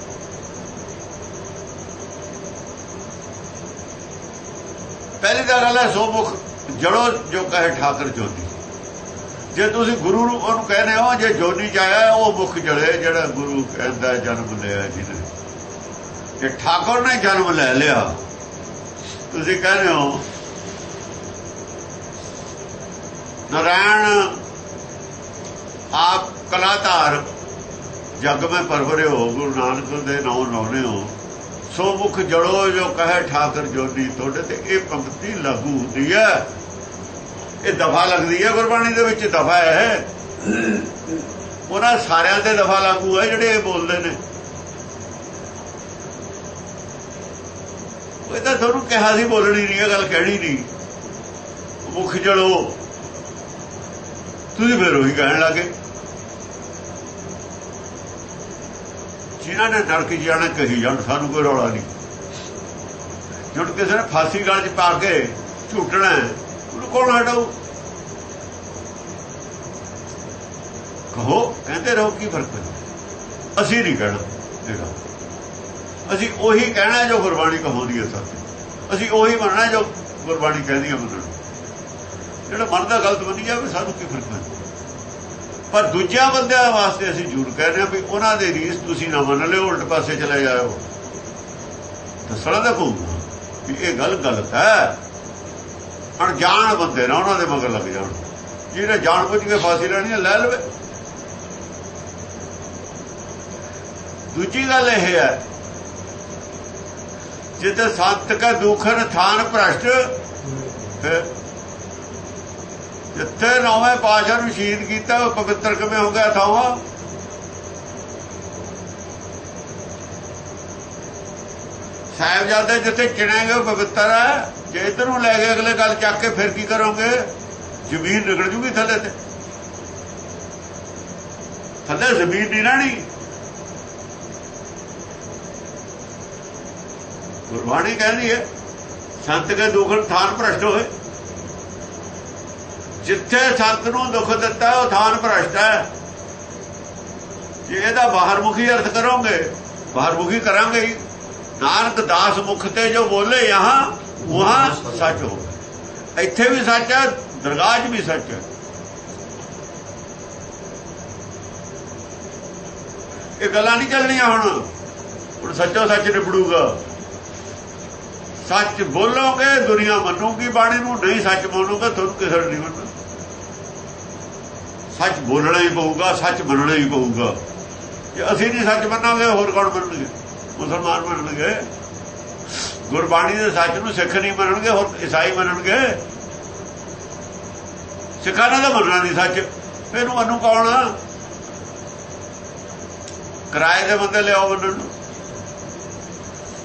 S1: ਪਹਿਲੀ ਤਾਂ ਗੱਲ ਹੈ ਸੋ ਮੁਖ ਜੜੋ ਜੋ ਕਹੇ ਠਾਕਰ ਜੋਤੀ। ਜੇ ਤੁਸੀਂ ਗੁਰੂ ਨੂੰ ਉਹਨੂੰ ਕਹਿੰਦੇ ਹੋ ਜੇ ਜੋਨੀ ਚ ਆਇਆ ਉਹ ਮੁਖ ਜੜੇ, ਜਿਹੜਾ ਗੁਰੂ ਕਹਿੰਦਾ ਜਨਮ ਲਿਆ ਜਿਹਨੇ। ਜੇ ਠਾਕੁਰ ਨੇ ਜਨਮ ਲੈ ਲਿਆ, ਤੁਸੀਂ ਕਹਿੰਦੇ ਹੋ ਨਾਰਾਇਣ ਆਪ ਕਲਾਧਾਰ ਜਗ ਮੈਂ ਪਰਵਰੇ ਹੋ, ਗੁਰੂ ਨਾਨਕ ਦੇ ਨਾਮ ਲਾਉਣੇ ਹੋ। ਸੋ ਮੁਖ ਜੜੋ ਜੋ ਕਹੇ ਠਾਕਰ ਜੋਨੀ। ਤੁਹਾਡੇ ਤੇ ਇਹ ਪੰਕਤੀ ਲਾਗੂ ਹੁੰਦੀ ਹੈ, ਇਹ ਦਫਾ ਲੱਗਦੀ ਹੈ ਗੁਰਬਾਣੀ ਦੇ ਵਿੱਚ। ਦਫਾ ਹੈ, ਉਹਨਾਂ ਸਾਰਿਆਂ ਤੇ ਦਫਾ ਲਾਗੂ ਹੈ ਜਿਹੜੇ ਇਹ ਬੋਲਦੇ ਨੇ। ਇਹ ਤਾਂ ਤੁਹਾਨੂੰ ਕਿਹਾ ਸੀ ਬੋਲਣੀ ਨਹੀਂ, ਇਹ ਗੱਲ ਕਹਿਣੀ ਨਹੀਂ। ਮੁਖ ਜੜੋ, ਤੁਸੀਂ ਫਿਰ ਉਹੀ ਕਹਿਣ ਲੱਗੇ। ਜਿਨ੍ਹਾਂ ਨੇ ਨਰਕ ਜਾਣਾ ਕਹੀ ਜਾਣ, ਸਾਨੂੰ ਕੋਈ ਰੌਲਾ ਨਹੀਂ। ਜੁੜ ਕਿਸੇ ਨੇ ਫਾਂਸੀ ਗਲ 'ਚ ਪਾ ਕੇ ਝੂਟਣਾ, ਉਹਨੂੰ ਕੌਣ ਹਟਾਊ? ਕਹੋ, ਕਹਿੰਦੇ ਰਹੋ, ਕੀ ਫਰਕ ਪੈਂਦਾ? ਅਸੀਂ ਨਹੀਂ ਕਹਿਣਾ ਇਹ ਗੱਲ। ਅਸੀਂ ਉਹੀ ਕਹਿਣਾ ਜੋ ਗੁਰਬਾਣੀ ਕਹਾਉਂਦੀ ਹੈ। ਸਭ ਅਸੀਂ ਉਹੀ ਮੰਨਣਾ ਜੋ ਗੁਰਬਾਣੀ ਕਹਿੰਦੀ ਹੈ ਮੰਨਣਾ। ਜਿਹੜਾ ਮੰਨਦਾ ਗਲਤ ਮੰਨੀ ਜਾਵੇ, ਸਾਨੂੰ ਕੀ ਫਰਕ ਪੈਂਦਾ? ਪਰ ਦੂਜਿਆਂ ਬੰਦਿਆਂ ਵਾਸਤੇ ਅਸੀਂ ਜ਼ਰੂਰ ਕਹਿੰਦੇ ਹਾਂ ਵੀ ਉਹਨਾਂ ਦੇ ਰੀਸ ਤੁਸੀਂ ਨਾ ਮੰਨ ਲਿਓ, ਉਲਟ ਪਾਸੇ ਚਲੇ ਜਾਓ। ਦੱਸਣਾ ਤਾਂ ਪਊਗਾ ਵੀ ਇਹ ਗੱਲ ਗਲਤ ਹੈ। ਅਣਜਾਣ ਬੰਦੇ ਨਾ ਉਹਨਾਂ ਦੇ ਮਗਰ ਲੱਗ ਜਾਣ। ਜਿਹਨੇ ਜਾਣ ਬੁੱਝ ਕੇ ਫਾਂਸੀ ਲੈਣੀ ਹੈ ਲੈ ਲਵੇ। ਦੂਜੀ ਗੱਲ ਇਹ ਹੈ, ਜਿੱਥੇ ਸੰਤ ਕਾ ਦੁਖਨ ਥਾਨ ਭ੍ਰਸ਼ਟ, ਜਿੱਥੇ ਨੌਵੇਂ ਪਾਤਸ਼ਾਹ ਨੂੰ ਸ਼ਹੀਦ ਕੀਤਾ ਉਹ ਪਵਿੱਤਰ ਕਿਵੇਂ ਹੋ ਗਿਆ ਥਾਵਾਂ? ਸਾਹਿਬਜ਼ਾਦੇ ਜਿੱਥੇ ਚਿਣੇਗੇ ਉਹ ਪਵਿੱਤਰ ਹੈ। ਜੇ ਇੱਧਰ ਨੂੰ ਲੈ ਗਏ ਅਗਲੇ ਗੱਲ ਚੱਕ ਕੇ ਫਿਰ ਕੀ ਕਰੋਗੇ? ਜ਼ਮੀਨ ਨਿਕਲ ਜੂਗੀ ਥੱਲੇ ਤੇ। ਥੱਲੇ ਜ਼ਮੀਨ ਨਹੀਂ ਰਹਿਣੀ। ਗੁਰਬਾਣੀ ਕਹਿੰਦੀ ਹੈ ਸੰਤ ਕੇ ਦੁਖਨ ਥਾਨ ਭ੍ਰਸ਼ਟ ਹੋਏ। ਜਿੱਥੇ ਸੰਤ ਨੂੰ ਦੁੱਖ ਦਿੱਤਾ ਉਹ ਥਾਨ ਭ੍ਰਸ਼ਟ ਹੈ। ਜੇ ਇਹਦਾ ਬਾਹਰਮੁਖੀ ਅਰਥ ਕਰੋਗੇ, ਬਾਹਰਮੁਖੀ ਕਰਾਂਗੇ ਹੀ। ਨਾਨਕ ਦਾਸ ਮੁਖ ਤੇ ਜੋ ਬੋਲੇ ਯਹਾਂ ਵਹਾਂ ਸੱਚ ਹੋ। ਇੱਥੇ ਵੀ ਸੱਚ ਹੈ, ਦਰਗਾਹ 'ਚ ਵੀ ਸੱਚ ਹੈ। ਇਹ ਗੱਲਾਂ ਨਹੀਂ ਚੱਲਣੀਆਂ। ਹੁਣ ਸੱਚੋ ਸੱਚ ਨਿਬੜੂਗਾ। ਸੱਚ ਬੋਲੋਗੇ ਦੁਨੀਆ ਮੰਨੂਗੀ ਬਾਣੀ ਨੂੰ, ਨਹੀਂ ਸੱਚ ਬੋਲੋਗੇ ਤੁਹਾਨੂੰ ਕਿਸੇ ਨੂੰ ਨਹੀਂ ਮੰਨਣਾ। ਸੱਚ ਬੋਲਣਾ ਹੀ ਪਊਗਾ, ਸੱਚ ਮੰਨਣਾ ਹੀ ਪਊਗਾ। ਜੇ ਅਸੀਂ ਨਹੀਂ ਸੱਚ ਮੰਨਾਂਗੇ ਹੋਰ ਕੌਣ ਮੰਨਣਗੇ? ਮੁਸਲਮਾਨ ਮੰਨਣਗੇ। ਗੁਰਬਾਣੀ ਦੇ ਸੱਚ ਨੂੰ ਸਿੱਖ ਨਹੀਂ ਮੰਨਣਗੇ, ਹੋਰ ਈਸਾਈ ਮੰਨਣਗੇ। ਸਿੱਖਾਂ ਨੇ ਤਾਂ ਮੰਨਣਾ ਨਹੀਂ ਸੱਚ, ਫਿਰ ਇਹਨੂੰ ਮੰਨੂ ਕੌਣ? ਕਿਰਾਏ ਦੇ ਬੰਦੇ ਲਿਆਓ ਮੰਨਣ ਨੂੰ।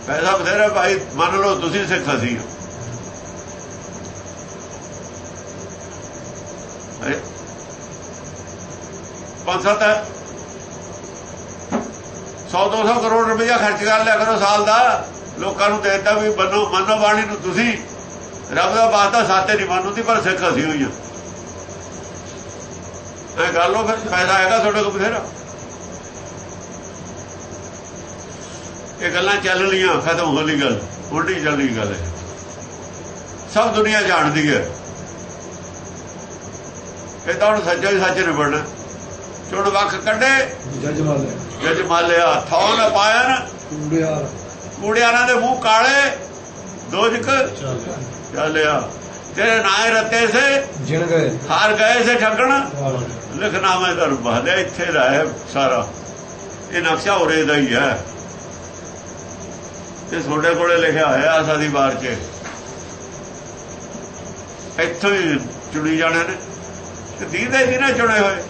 S1: ਪੈਸਾ ਬਥੇਰਾ ਭਾਈ, ਮੰਨ ਲਓ ਤੁਸੀਂ ਸਿੱਖ ਅਸੀਂ ਪੰਜ ਸੱਤ 100-200 ਕਰੋੜ ਰੁਪਇਆ ਖਰਚ ਕਰ ਲਿਆ ਕਰੋ ਸਾਲ ਦਾ, ਲੋਕਾਂ ਨੂੰ ਦੇਤਾ ਵੀ ਮੰਨੋ ਬਾਣੀ ਨੂੰ। ਤੁਸੀਂ ਰੱਬ ਦਾ ਵਾਸਤਾ ਸਾਤੇ ਨਹੀਂ ਮੰਨਦੀ, ਪਰ ਸਿੱਖ ਅਸੀਂ ਹੋਈ ਆ। ਕਰ ਲਓ ਫਿਰ, ਫਾਇਦਾ ਹੈਗਾ ਤੁਹਾਡੇ ਕੋਲ ਬਥੇਰਾ। ਇਹ ਗੱਲਾਂ ਚੱਲ ਲੀਆਂ, ਖਤਮ ਹੋ ਲਈ ਗੱਲ, ਉਲਟੀ ਚੱਲੀ ਗੱਲ ਹੈ। ਸਭ ਦੁਨੀਆ ਜਾਣਦੀ ਹੈ ਇਹ ਤਾਂ ਹੁਣ ਸੱਚਾ ਹੀ ਸੱਚ ਨਿਬੜਨਾ। ਚੁਣ ਵੱਖ ਕੱਢੇ ਜਜ ਮਾਲਿਆ, ਥਾਂ ਨਾ ਪਾਇਆ ਨਾ ਕੂੜਿਆਰਾਂ ਦੇ ਮੂੰਹ ਕਾਲੇ, ਦੋਜਕ ਚੱਲਿਆ। ਤੇਰੇ ਨਾਏ ਰਤੇ ਸੇ ਜਿਣ ਗਏ, ਹਾਰ ਗਏ ਸੇ ਠੱਗਣ, ਲਿਖਣਾ ਮੈਂ ਤੁਹਾਨੂੰ ਬਹਲਿਆ। ਇੱਥੇ ਦਾ ਹੈ ਸਾਰਾ ਇਹ ਨਕਸ਼ਾ ਉਰੇ ਦਾ ਹੀ ਹੈ। ਇਹ ਤੁਹਾਡੇ ਕੋਲੇ ਲਿਖਿਆ ਹੋਇਆ ਆਸਾ ਦੀ ਵਾਰ ਚ, ਇੱਥੋਂ ਹੀ ਚੁਣੀ ਜਾਣੇ ਨੇ। ਦੀਦੇ ਨਹੀਂ ਨਾ ਚੁਣੇ ਹੋਏ,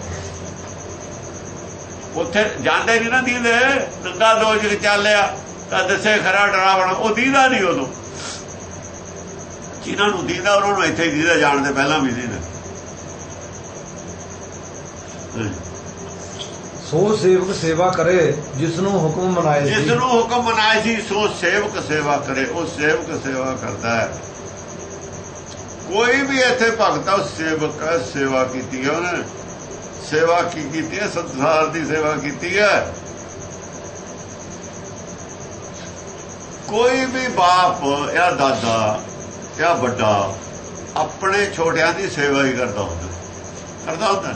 S1: ਉੱਥੇ ਜਾਂਦੇ ਨਹੀਂ ਨਾ ਦੀਦੇ। ਨੰਗਾ ਦੋਜ ਚੱਲਿਆ ਤਾਂ ਦੱਸੇ ਖਰਾ ਡਰਾਵਣਾ, ਉਹ ਦੀਦਾ ਨਹੀਂ ਉਦੋਂ। ਜਿਨ੍ਹਾਂ ਨੂੰ ਦੀਦਾ ਉਹਨਾਂ ਨੂੰ ਇੱਥੇ ਦੀਦਾ, ਜਾਣਦੇ ਪਹਿਲਾਂ ਵੀ ਦੀਦਾ।
S2: ਸੋ ਸੇਵਕ ਸੇਵਾ ਕਰੇ ਜਿਸ ਨੂੰ ਹੁਕਮ ਮਨਾਏ,
S1: ਜਿਸ ਨੂੰ ਹੁਕਮ ਮਨਾਏ ਸੀ ਸੋ ਸੇਵਕ ਸੇਵਾ ਕਰੇ। ਉਹ ਸੇਵਕ ਸੇਵਾ ਕਰਦਾ ਹੈ। ਕੋਈ ਵੀ ਇੱਥੇ ਭਗਤ ਸੇਵਕ ਹੈ, ਸੇਵਾ ਕੀਤੀ ਹੈ ਉਹਨੇ। ਸੇਵਾ ਕੀ ਕੀਤੀ ਹੈ? ਸੰਸਾਰ ਦੀ ਸੇਵਾ ਕੀਤੀ ਹੈ। ਕੋਈ ਵੀ ਬਾਪ ਜਾਂ ਦਾਦਾ ਜਾਂ ਵੱਡਾ ਆਪਣੇ ਛੋਟਿਆਂ ਦੀ ਸੇਵਾ ਹੀ ਕਰਦਾ ਹੁੰਦਾ।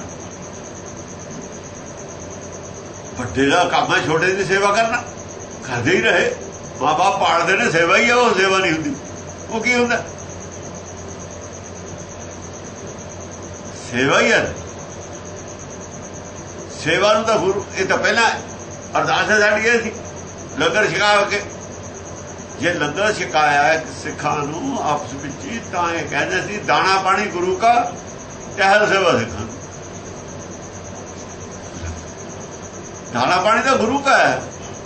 S1: ਵੱਡੇ ਦਾ ਕੰਮ ਹੈ ਛੋਟੇ ਦੀ ਸੇਵਾ ਕਰਨਾ, ਕਰਦੇ ਹੀ ਰਹੇ। ਮਾਂ ਬਾਪ ਪਾਲਦੇ ਨੇ, ਸੇਵਾ ਹੀ ਹੈ ਉਹ। ਸੇਵਾ ਨਹੀਂ ਹੁੰਦੀ ਉਹ ਕੀ ਹੁੰਦਾ? ਸੇਵਾ ਹੀ ਹੈ। ਸੇਵਾ ਨੂੰ ਤਾਂ ਗੁਰੂ, ਇਹ ਤਾਂ ਪਹਿਲਾਂ ਅਰਦਾਸ ਸਾਡੀ ਇਹ ਸੀ, ਲੰਗਰ ਛਕਾ ਕੇ। ਜੇ ਲੰਗਰ ਛਕਾਇਆ ਸਿੱਖਾਂ ਨੂੰ ਆਪਸ ਵਿੱਚ ਹੀ, ਤਾਂ ਇਹ ਕਹਿੰਦੇ ਸੀ ਦਾਣਾ ਪਾਣੀ ਗੁਰੂ ਕਾ, ਟਹਿਲ ਸੇਵਾ ਸਿੱਖਾਂ। ਦਾਣਾ ਪਾਣੀ ਤਾਂ ਗੁਰੂ ਕਾ ਹੈ,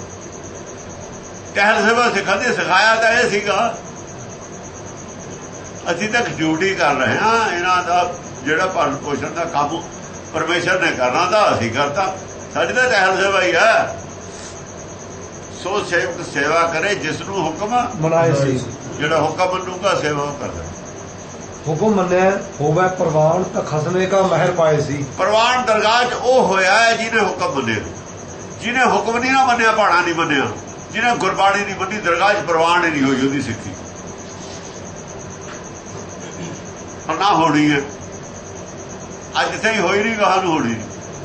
S1: ਟਹਿਲ ਸੇਵਾ ਸਿੱਖਾਂ ਦੀ। ਸਿਖਾਇਆ ਤਾਂ ਇਹ ਸੀਗਾ। ਅਸੀਂ ਤਾਂ ਡਿਊਟੀ ਕਰ ਰਹੇ ਹਾਂ। ਇਹਨਾਂ ਦਾ ਜਿਹੜਾ ਭਰਨ ਪੋਸ਼ਣ ਦਾ ਕੰਮ ਪਰਮੇਸ਼ਰ ਨੇ ਕਰਨਾ ਤਾਂ ਅਸੀਂ ਕਰਤਾ। ਸਾਡੀ ਤਾਂ ਟਹਿਲ ਸੇਵਾ ਹੀ ਹੈ। ਸੋ ਸੇਵਕ ਸੇਵਾ ਕਰੇ ਜਿਸ ਨੂੰ ਹੁਕਮ
S2: ਮਨਾਏ ਸੀ।
S1: ਜਿਹੜਾ ਹੁਕਮ ਮੰਨੂਗਾ ਸੇਵਾ ਕਰਦਾ।
S2: ਹੁਕਮ ਮੰਨਿਆ ਹੋਵੇ ਪ੍ਰਵਾਨ ਤਾਂ ਖਸਮੇ ਕਾ ਮਹਿਰ ਪਾਏ ਸੀ।
S1: ਪ੍ਰਵਾਨ ਦਰਗਾਹ 'ਚ ਉਹ ਹੋਇਆ ਹੈ ਜਿਹਨੇ ਹੁਕਮ ਮੰਨਿਆ। ਜਿਹਨੇ ਹੁਕਮ ਨਹੀਂ ਨਾ ਮੰਨਿਆ, ਭਾਣਾ ਨਹੀਂ ਮੰਨਿਆ, ਜਿਹਨੇ ਗੁਰਬਾਣੀ ਨਹੀਂ ਮੰਨੀ, ਦਰਗਾਹ 'ਚ ਪ੍ਰਵਾਨ ਹੀ ਨਹੀਂ ਹੋਈ ਉਹਦੀ ਸਿੱਖੀ। ਨਾ ਹੋਣੀ ਹੈ ਅੱਜ ਤੇ ਹੀ ਹੋਈ ਨਹੀਂ, ਗਾਹ ਨੂੰ ਹੋਣੀ।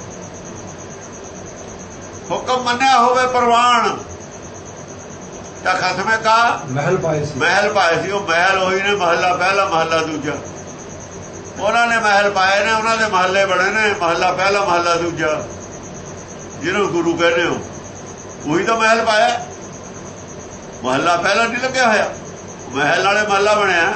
S1: ਹੁਕਮ ਮੰਨਿਆ ਹੋਵੇ ਪ੍ਰਵਾਨ ਤਾਂ ਖਸਮੇ ਕਾ
S2: ਮਹਿਲ ਪਾਏ ਸੀ।
S1: ਮਹਿਲ ਪਾਏ ਸੀ। ਉਹ ਮਹਿਲ ਹੋਈ ਨੇ, ਮਹੱਲਾ ਪਹਿਲਾ ਮਹੱਲਾ ਦੂਜਾ। ਉਹਨਾਂ ਨੇ ਮਹਿਲ ਪਾਏ ਨੇ, ਉਹਨਾਂ ਦੇ ਮਹੱਲੇ ਬਣੇ ਨੇ। ਮਹੱਲਾ ਪਹਿਲਾ ਮਹੱਲਾ ਦੂਜਾ ਜਿਹਨੂੰ ਗੁਰੂ ਕਹਿੰਦੇ ਹੋ, ਉਹੀ ਤਾਂ ਮਹਿਲ ਪਾਇਆ। ਮਹੱਲਾ ਪਹਿਲਾ ਨਹੀਂ ਲੱਗਿਆ ਹੋਇਆ, ਮਹਿਲ ਨਾਲੇ ਮਹੱਲਾ ਬਣਿਆ।